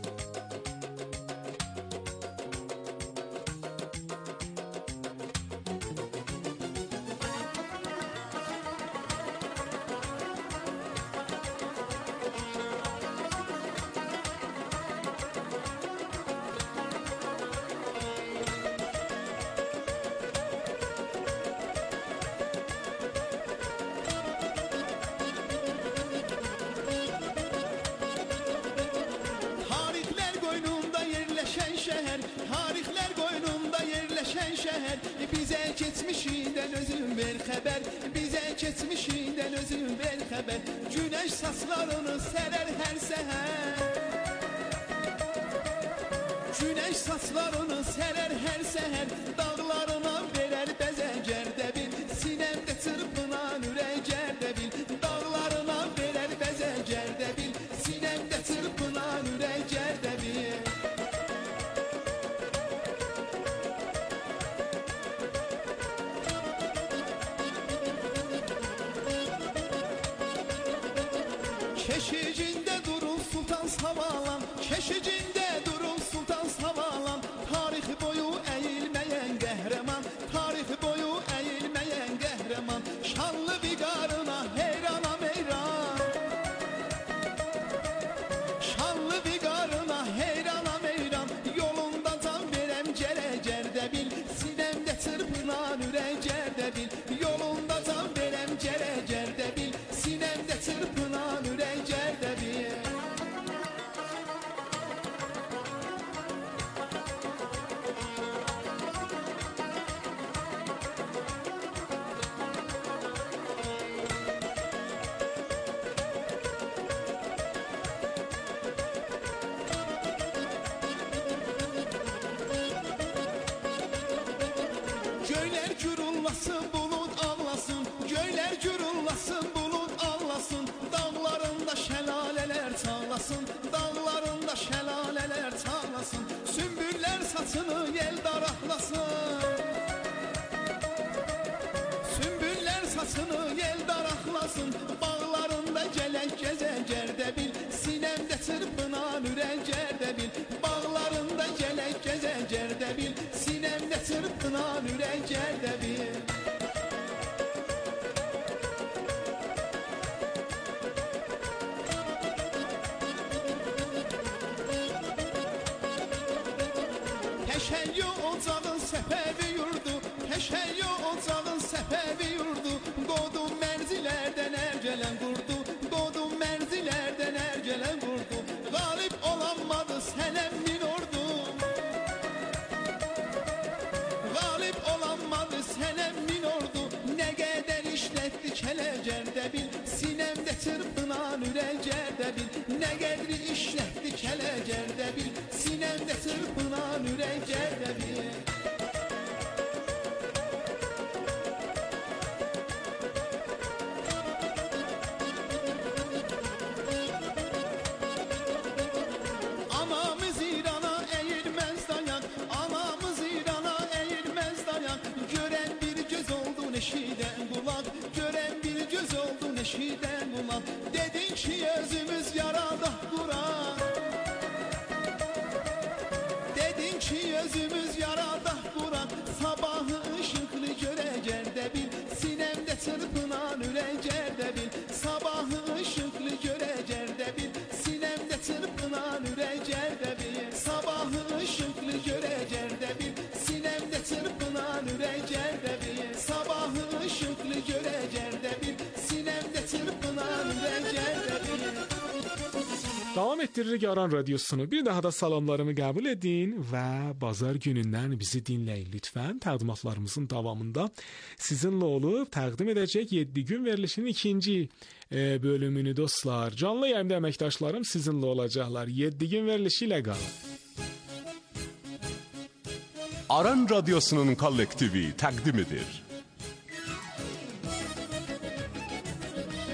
S9: Bizə keçmişindən özün ver xəbər, bizə keçmişindən özün ver xəbər. Günəş saçlarını sərər hər səhər, günəş saçlarını sərər hər səhər. Dağlarına verər bəzə Gərdəbil, sinəmdə çırpınan ürək Gərdəbil. Dağlarına verər bəzə Gərdəbil, sinəmdə çırpınan ürək Gərdəbil. Keşicində durur Sultan Savalan, keşicində durur Sultan Savalan. Tarix boyu əyilməyən qəhrəman, tarix boyu əyilməyən qəhrəman. Şanlı viqarına heyranam heyran, şanlı viqarına heyranam heyran. Yolunda can verəm gələ Gərdəbil, sinəmdə çırpınan ürək Gərdəbil. Yolunda can verəm gələ Gərdəbil, sinəmdə çırpınan ürək Gərdəbil. Göylər gürullasın, bulut ağlasın, göylər gürullasın, bulut ağlasın. Dağlarında şəlalələr çağlasın, dağlarında şəlalələr çağlasın. Sümbüllər saçını yel daraqlasın, sümbüllər saçını yel daraqlasın. Bağlarında gələk gəzə Gərdəbil, sinəmdə çırpınan ürək Gərdəbil. Bağlarında gələk gəzə Gərdəbil, sinəmdə çırpınan ürək Gərdəbil. Peşəyyo ocağın səfəvi yurdu, peşəyyo ocağın səfəvi yurdu. Qodum mərzilərdən ərgələn qurdu, qodum mərzilərdən ərgələn qurdu. Qalib olanmadı sənəm min ordu, qalib olanmadı sənəm min ordu. Nə qədər işlətdi kələ Gərdəbil, sinəmdə çırpınan ürək Gərdəbil. Nə qədər işlətdi kələ Gərdəbil, sinəmdə çırpınan ürək Gərdəbil. Anamız İrana əyilməz dayan, anamız İrana əyilməz dayan. Görən bir göz oldu eşidən qulaq, görən bir göz oldu eşidən qulaq. Dedin ki özümüz yaradaq Quran, dedin ki özümüz yaradaq Quran. Sabahı ışıqlı görə Gərdəbil, sinəmdə çırpınan ürək Gərdəbil. Sabahı ışıqlı görə Gərdəbil, sinəmdə çırpınan ürək Gərdəbil. Sabahı ışıqlı görə Gərdəbil, sinəmdə çırpınan ürək Gərdəbil. Sabahı ışıqlı görə Gərdəbil, sinəmdə çırpınan ürək Gərdəbil.
S8: Davam ettiririk Aran Radyosunu. Bir daha da salamlarımı qəbul edin və bazar günündən bizi dinləyin lütfən. Təqdimatlarımızın davamında sizinlə olub təqdim edəcək yeddi gün verilişinin ikinci e, bölümünü dostlar. Canlı yayımda əməkdaşlarım sizinlə olacaqlar. yeddi gün verilişi ilə qalın.
S10: Aran Radyosu'nun kollektivi təqdim edir.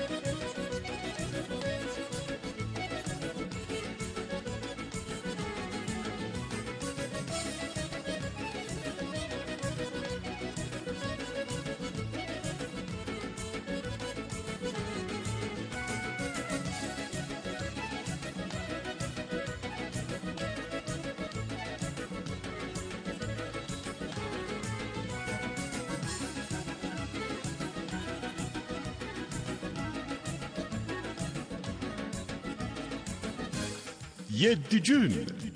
S10: yeddi gün.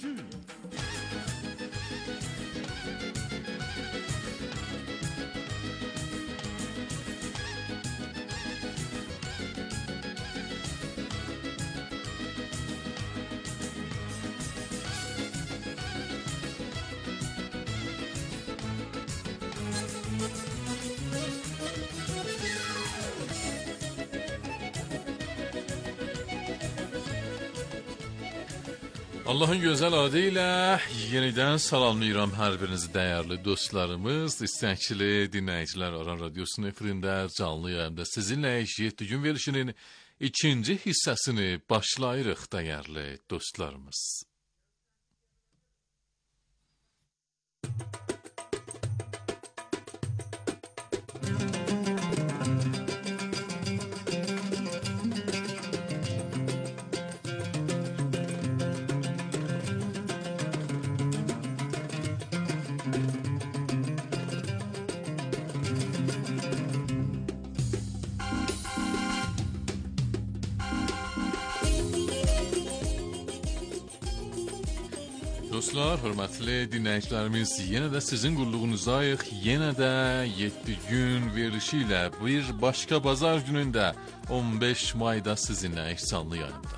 S2: Allah'ın güzel adıyla yeniden salamlayıram hər birinizi dəyərli dostlarımız, istəkli dinləyicilər. Aran Radyosu'nun efirində canlı yayımda sizinlə yeddi gün verilişinin ikinci hissəsini başlayırıq dəyərli dostlarımız. Dostlar, hörmətli dinləyicilərimiz, yenə də sizin qulluğunuzdayıq. Yenə də yeddi gün verilişi ilə bir başqa bazar günündə on beş mayda sizinlə canlı yayımda.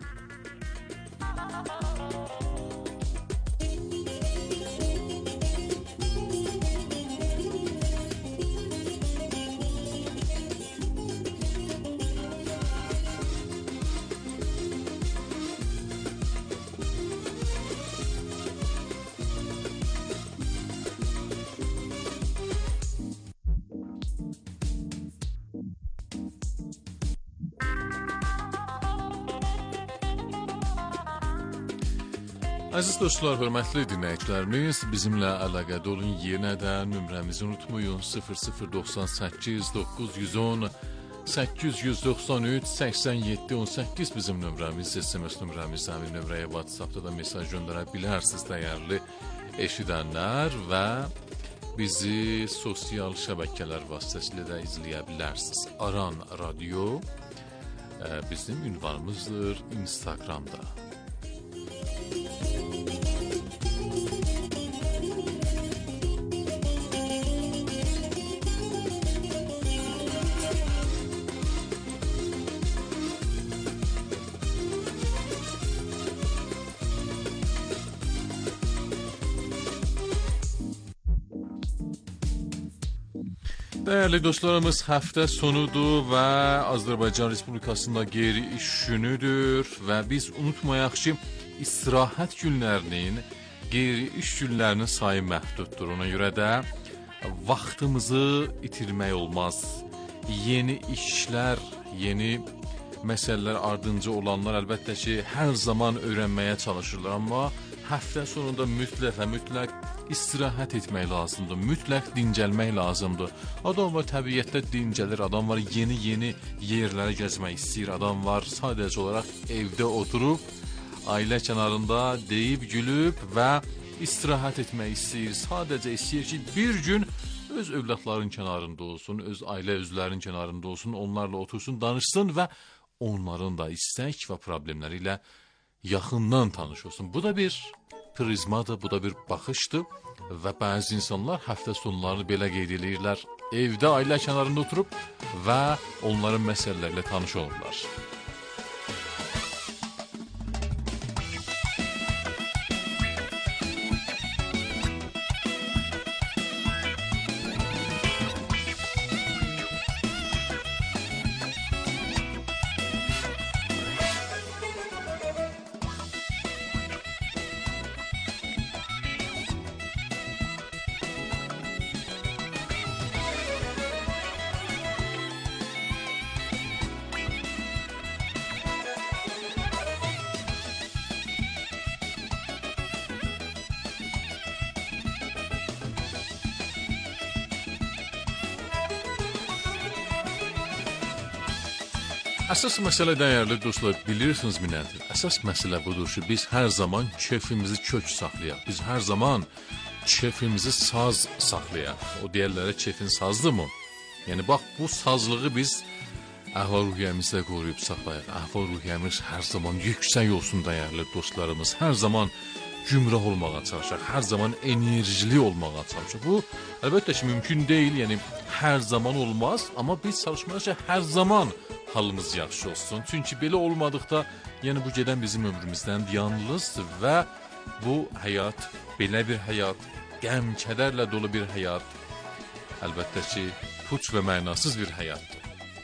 S2: Əziz dostlar, hörmətli dinləyicilərimiz, bizimlə əlaqədə olun. Yenə də nömrəmizi unutmayın. sıfır sıfır doxsan səkkiz doqquz yüz on səkkiz yüz doxsan üç səksən yeddi on səkkiz bizim nömrəmiz, S M S nömrəmiz. Həmin nömrəyə WhatsAppda da mesaj göndərə bilərsiniz dəyərli eşidənlər və bizi sosial şəbəkələr vasitəsilə də izləyə bilərsiniz. Aran Radio bizim ünvanımızdır Instagramda. Dəyərli dostlarımız, həftə sonudur və Azərbaycan Respublikasında qeyri-iş günüdür və biz unutmayaq ki, istirahət günlərinin, qeyri-iş günlərinin sayı məhduddur. Ona görə də vaxtımızı itirmək olmaz. Yeni işlər, yeni məsələlər ardınca olanlar əlbəttə ki, hər zaman öyrənməyə çalışırlar, amma həftə sonunda mütləq və mütləq istirahət etmək lazımdır, mütləq dincəlmək lazımdır. Adam var təbiətdə dincəlir, adam var yeni-yeni yerlərə gəzmək istəyir, adam var sadəcə olaraq evdə oturub, ailə kənarında deyib, gülüb və istirahət etmək istəyir. Sadəcə istəyir ki, bir gün öz övladların kənarında olsun, öz ailə üzvlərinin kənarında olsun, onlarla otursun, danışsın və onların da istək və problemləri ilə yaxından tanış olsun. Bu da bir prizmadır, bu da bir baxışdır və bəzi insanlar həftə sonlarını belə qeyd edirlər. Evdə ailə kənarında oturub və onların məsələlərlə tanış olurlar. Əsas məsələ dəyərli dostlar, bilirsiniz mi nədir? Əsas məsələ budur ki, biz hər zaman keyfimizi kök saxlayaq. Biz hər zaman keyfimizi saz saxlayaq. O deyərlərə keyfin sazdır mı? Yəni bax, bu sazlığı biz əhval-ruhiyyəmizi də qoruyub saxlayaq. Əhval-ruhiyyəmiz hər zaman yüksək olsun dəyərli dostlarımız. Hər zaman gümrah olmağa çalışaq. Hər zaman enerjili olmağa çalışaq. Bu əlbəttə ki, mümkün deyil. Yəni hər zaman olmaz, amma biz çalışmalıyıq ki, hər zaman halımız yaxşı olsun. Çünki belə olmadıqda, yəni bu gedən bizim ömrümüzdən yalnız və bu həyat, belə bir həyat, qəm, kədərlə dolu bir həyat, əlbəttə ki, puç və mənasız bir həyatdır.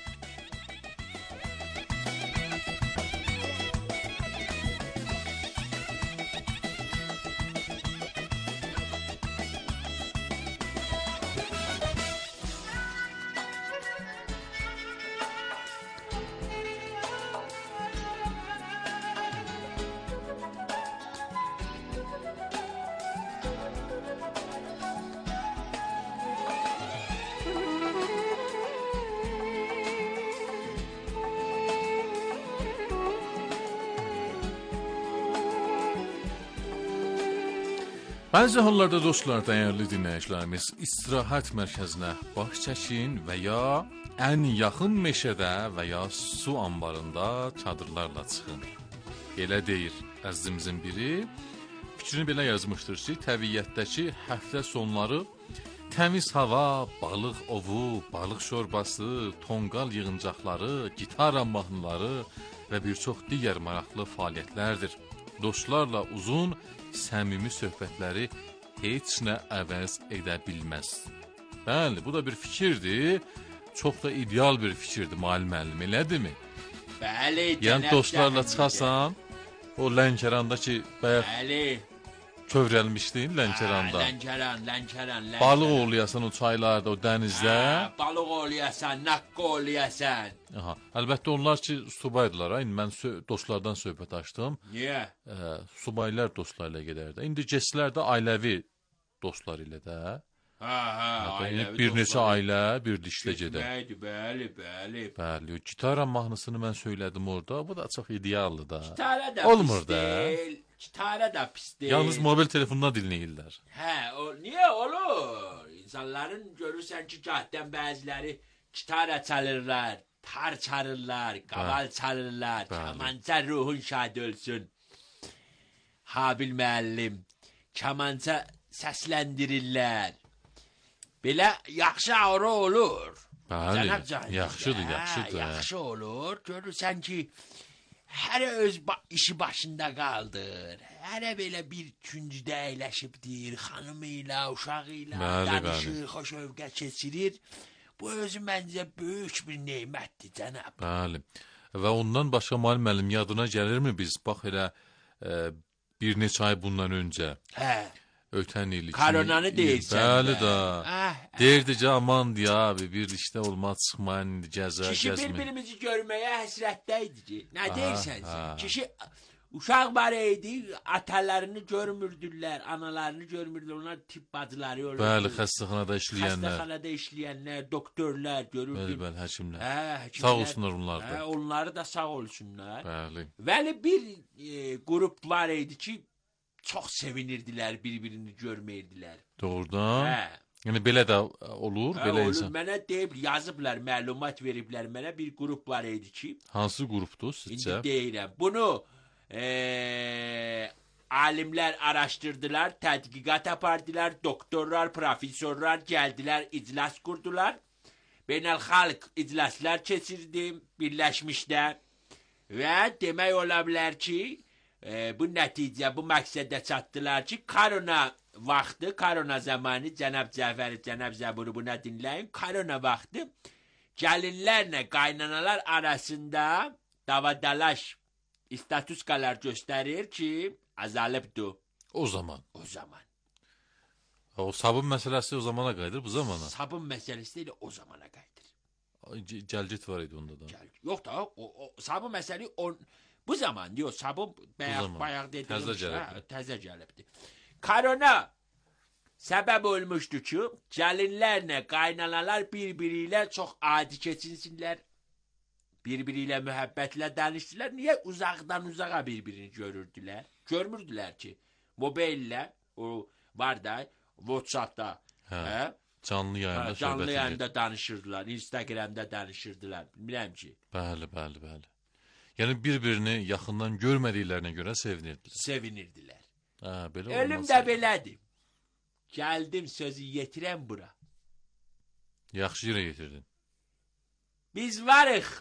S2: Bəzi hallarda dostlar, dəyərli dinləyicilərimiz, istirahət mərkəzinə baş çəkin və ya ən yaxın meşədə və ya su anbarında çadırlarla çıxın. Belə deyir əzizimizin biri, fikrini belə yazmışdır ki, təbiətdəki həftə sonları təmiz hava, balıq ovu, balıq şorbası, tonqal yığıncaqları, gitara mahnıları və bir çox digər maraqlı fəaliyyətlərdir. Dostlarla uzun, səmimi söhbətləri heç nə əvəz edə bilməz. Bəli, bu da bir fikirdir. Çox da ideal bir fikirdir Malim müəllim, elədirmi?
S1: Bəli,
S2: yəni dostlarla çıxasan, o Lənkərandakı bayaq
S1: Bəli.
S2: Kövrəlmişdin Lənkəranda.
S1: Hə, Lənkəran, Lənkəran, Lənkəran.
S2: Balıq ovlayasan o çaylarda, o dənizdə.
S1: Hə, balıq ovlayasan, naqqı ovlayasan.
S2: Aha, əlbəttə onlar ki, subaydılar. İndi mən sö dostlardan söhbət açdım.
S1: Niyə?
S2: Ə, subaylar dostlarla gedərdi. İndi keçsilər də ailəvi dostlar ilə də.
S1: Hə, hə, ailəvi
S2: bir neçə ailə bir dişlə gedər.
S1: Bəli, bəli, bəli.
S2: Bəli, gitara mahnısını mən söylədim orada. Bu da çox idealdır da.
S1: Gitara da
S2: olmur
S1: pis
S2: da.
S1: deyil. Gitara da pis deyil.
S2: Yalnız mobil telefondan dinləyirlər.
S1: Hə, o niyə olur? İnsanların görürsən ki, gahdən bəziləri gitara çalırlar, tar çalırlar, qaval çalırlar. Kamança ruhun şad ölsün. Habil müəllim, kamança səsləndirirlər. Belə yaxşı aura olur.
S2: Bəli, yaxşıdır,
S1: hə,
S2: yaxşıdır.
S1: Yaxşı olur. Görürsən ki, hərə öz ba işi başında qaldır. Hərə belə bir küncdə əyləşibdir, xanımıyla, uşağıyla danışır, xoş övqə keçirir. Bu özü məncə böyük bir neymətdir, cənab.
S2: Bəli. Və ondan başqa Malim müəllim yadına gəlirmi biz? Bax elə e, bir neçə ay bundan öncə.
S1: Hə.
S2: Ötən il.
S1: Koronanı deyirsən.
S2: Bəli da. Deyirdi ki, aman diye abi bir işte olmaz çıxmayın, indi gəzər,
S1: Kişi
S2: gəzmir.
S1: bir-birimizi görməyə həsrətdəydi ki. Nə deyirsən sən? Kişi uşaq var idi, atalarını görmürdülər, analarını görmürdülər, onlar tibb bacıları olurdu.
S2: Bəli, xəstəxanada işləyənlər.
S1: Xəstəxanada işləyənlər, doktorlar görürdün.
S2: Bəli, bəli, həkimlər.
S1: Hə, həkimlər.
S2: Sağ olsunlar onlar da.
S1: Hə, onları da sağ olsunlar.
S2: Bəli.
S1: Bəli, bir e, qrup var idi ki, çox sevinirdilər, bir-birini görməyirdilər.
S2: Doğrudan.
S1: Hə.
S2: Yəni belə də olur,
S1: hə,
S2: belə
S1: olur.
S2: insan.
S1: Mənə deyib, yazıblar, məlumat veriblər mənə, bir qrup var idi ki.
S2: Hansı qrupdur sizcə?
S1: İndi deyirəm. Bunu e, alimlər araşdırdılar, tədqiqat apardılar, doktorlar, professorlar gəldilər, iclas qurdular. Beynəlxalq iclaslar keçirdim, birləşmişdə və demək ola bilər ki, e, bu nəticə, bu məqsədə çatdılar ki, korona vaxtı, korona zamanı, cənab Cəfəri, cənab Zəburu buna dinləyin, korona vaxtı gəlinlərlə qaynanalar arasında davadalaş istatuskalar göstərir ki, azalıbdır.
S2: O zaman.
S1: O zaman.
S2: O sabun məsələsi o zamana qayıdır, bu zamana.
S1: Sabun məsələsi ilə o zamana qayıdır.
S2: Gəlgit var idi onda da.
S1: Gəl yox da, o, o sabun məsələ o bu zaman diyor, sabun bayaq bayaq dediyim
S2: təzə gəlibdi.
S1: Təzə gəlibdi. Korona səbəb olmuşdu ki, gəlinlərlə qaynanalar bir-biri ilə çox adi keçinsinlər. Bir-biri ilə mühəbbətlə danışdılar. Niyə uzaqdan uzağa bir-birini görürdülər? Görmürdülər ki, mobillə, o var da, WhatsApp-da, hə?
S2: Canlı yayında
S1: Ha,
S2: söhbət
S1: canlı
S2: edir.
S1: yayında danışırdılar, Instagramda danışırdılar. Bilmirəm ki.
S2: Bəli, bəli, bəli. Yəni bir-birini yaxından görmədiklərinə görə sevinirdilər.
S1: Sevinirdilər.
S2: Hə, belə
S1: Ölüm
S2: olmaz.
S1: də belədir. Gəldim sözü yetirəm bura.
S2: Yaxşı yerə yetirdin.
S1: Biz varıq.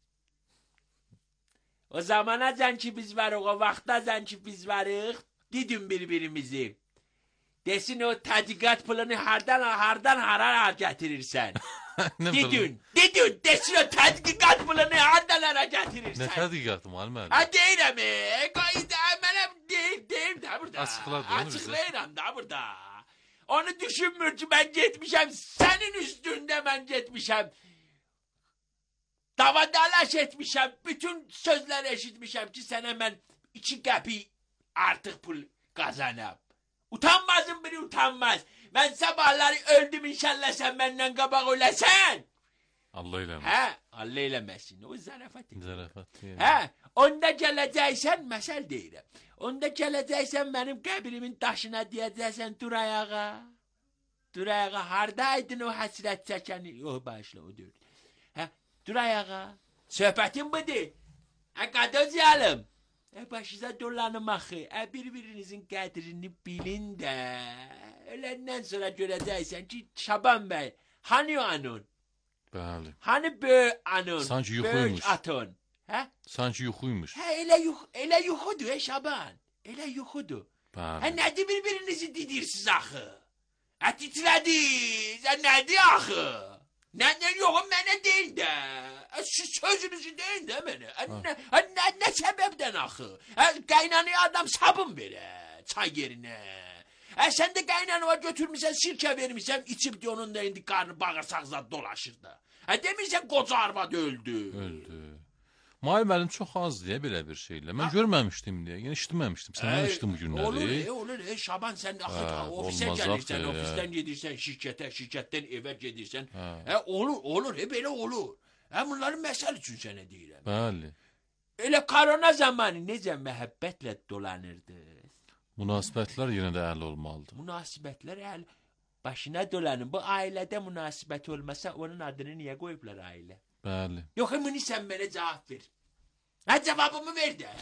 S1: O zamanacan ki biz varıq, o vaxtacan ki biz varıq, didin bir-birimizi. Desin o tədqiqat pulunu hardan hardan hara gətirirsən. Didin, didin, desin o tədqiqat pulunu hardan hara gətirirsən.
S2: Nə tədqiqatı müəllim?
S1: Ha deyirəm, e, qayda mənə deyir, deyir də burada.
S2: Açıqla da onu bizə.
S1: Açıqlayıram da burada. Onu düşünmür ki mən getmişəm, sənin üstündə mən getmişəm. Davadalaş etmişəm, bütün sözlər eşitmişəm ki sənə mən iki qəpi artıq pul qazanam. Utanmazım biri utanmaz. Mən sabahları öldüm inşallah sən məndən qabaq öləsən.
S2: Allah eləməsin.
S1: Hə, Allah eləməsin. O zərafət edir.
S2: Zərafət deyil.
S1: Hə, onda gələcəksən, məsəl deyirəm. Onda gələcəksən mənim qəbrimin daşına deyəcəksən dur ayağa. Dur ayağa, hardaydın o həsrət çəkəni? Yox, başla o deyil. Hə, dur ayağa. Söhbətin budur. Hə, qadoziyalım. Hə, başınıza dolanım axı. Hə, bir-birinizin qədrini bilin də. Öləndən sonra görəcəksən ki, Şaban bəy, hani o anon?
S2: Bəli.
S1: Hani böy anon?
S2: Sanki yuxuymuş.
S1: Böyük aton. Hə?
S2: Sanki yuxuymuş.
S1: Hə, elə yuxu, elə yuxudur, ey Şaban. Elə yuxudur.
S2: Bəli.
S1: Hə, nədir bir-birinizi didirsiniz axı? Hə, titrədiniz. Hə, nədir axı? Nə, nə, yox, mənə deyil də. Hə, siz sözünüzü deyin də mənə. Hə, nə, hə, nə, nə səbəbdən axı? Hə, qaynanaya adam sabun verə, çay yerinə. Hə, sən də qaynanaya götürmüsən, sirkə vermişsən, içib də onun da indi qarnı bağırsaqza dolaşır da. Hə, demirsən qoca arvad öldü.
S2: Öldü. Müəllim mənim çox az deyə belə bir şeylə. Mən görməmişdim deyə, yəni eşitməmişdim. Səndən eşitdim bu günləri.
S1: Olur, e, olur. E, Şaban sən axı ofisə gəlirsən, ofisdən gedirsən, şirkətə, şirkətdən evə gedirsən. Hə, olur, olur, e, belə olur. Hə, bunları məsəl üçün sənə deyirəm.
S2: Bəli.
S1: Elə korona zamanı necə məhəbbətlə dolanırdı.
S2: Münasibətlər yenə də əl olmalıdır.
S1: Münasibətlər əl başına dolanın. Bu ailədə münasibət olmasa onun adını niyə qoyublar ailə?
S2: Bəli.
S1: Yox, indi sən mənə cavab ver. Hə, cavabımı ver də.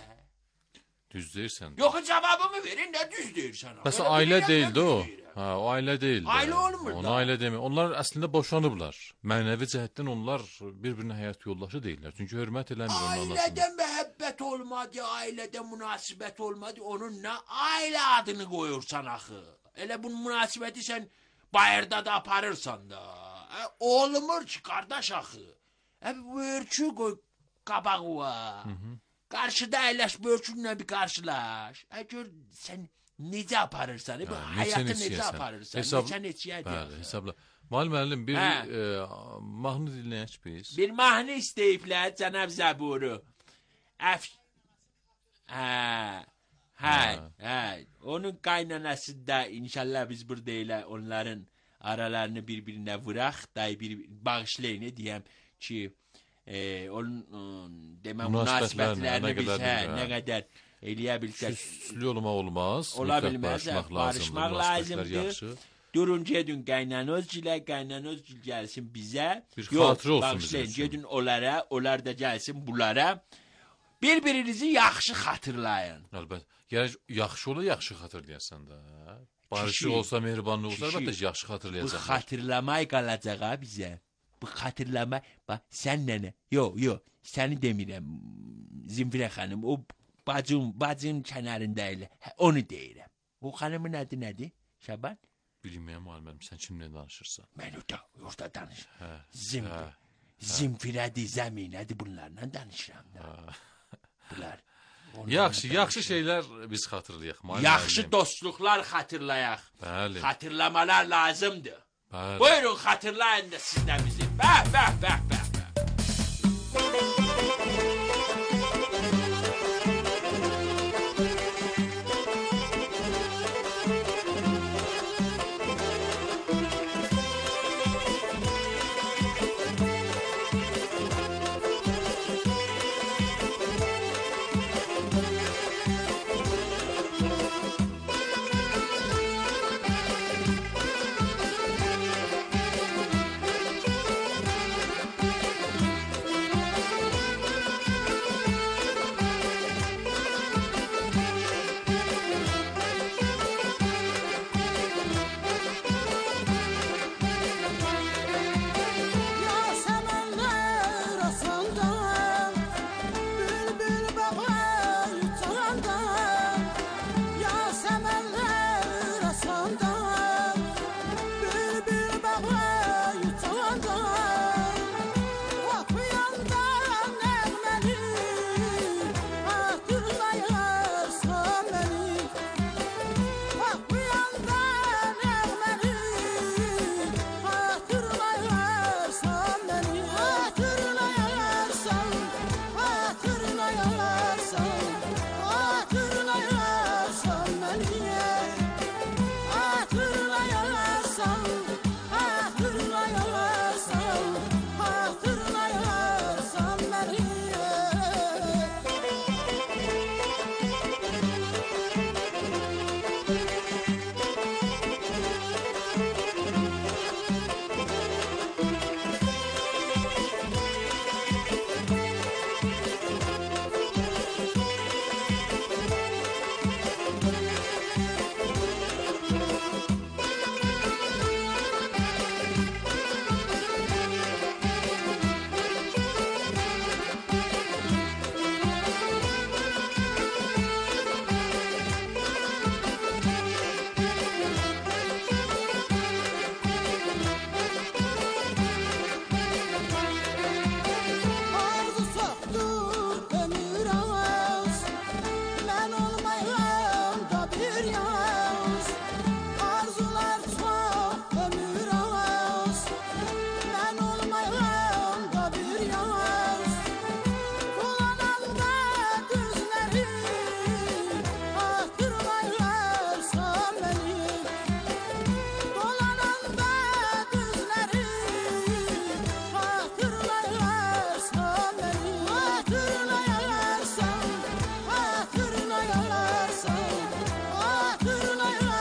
S2: Düz deyirsən.
S1: Yox, cavabımı verin, nə düz deyirsən?
S2: Bəs ailə deyildi o. Hə, o ailə deyildi.
S1: Ailə olmur da.
S2: Ona ailə demir. Onlar əslində boşanıblar. Mənəvi cəhətdən onlar bir-birinə həyat yoldaşı deyirlər. Çünki hörmət eləmir onun anasını.
S1: Ailədə məhəbbət olmadı, ailədə münasibət olmadı. Onun nə ailə adını qoyursan axı? Elə bu münasibəti sən bayırda da aparırsan da. Hə, olmur ki, qardaş axı. Hə, börkü qoy qabağa. Qarşıda əyləş, börkünlə bir qarşılaş. Hə, gör sən necə aparırsan, hə, bu həyatı necə aparırsan,
S2: Hesab...
S1: necə neçəyədir.
S2: Bəli, hesabla. Müəllim, müəllim, bir e, mahnı dinləyək biz.
S1: Bir mahnı istəyiblər, cənab Zaburu. Əf... Hə, hə, hə. Onun qaynanası da inşallah biz burada elə onların aralarını bir-birinə vuraq, da bir bağışlayın, deyəm ki, e, onun demə münasibətlərini biz hə, nə qədər eləyə bilsək.
S2: Küslü olmaq olmaz.
S1: Ola bilməz, barışmaq lazımdır. Durun gedin qaynanozgilə, qaynanozgil gəlsin bizə.
S2: Bir xatirə olsun
S1: bizim üçün. Gedin onlara, onlar da gəlsin bunlara. Bir-birinizi yaxşı xatırlayın.
S2: Əlbət. Gərək yaxşı ola, yaxşı xatırlayasın da. Barışıq olsa, mehribanlıq olsa, əlbəttə yaxşı xatırlayacaqlar.
S1: Bu xatırlamay qalacaq ha bizə. Bu xatırlama, bax, sən nənə, yox, yox, səni demirəm, Zimfirə xanım, o bacım, bacın kənarında elə, onu deyirəm. O xanımın adı nədir, Şaban?
S2: Bilməyəm, müəllim, sən kimlə danışırsan?
S1: Mən orada, orada danışıram. Hə, Zimfir, hə, Zimfirədir, zəminədir, bunlarla danışıram da. Bunlar.
S2: Yaxşı, yaxşı şeylər biz xatırlayaq.
S1: Yaxşı dostluqlar xatırlayaq.
S2: Bəli.
S1: Xatırlamalar lazımdır.
S2: Bəli.
S1: Buyurun xatırlayın da siz də bizi. Bəh, bəh, bəh, bəh.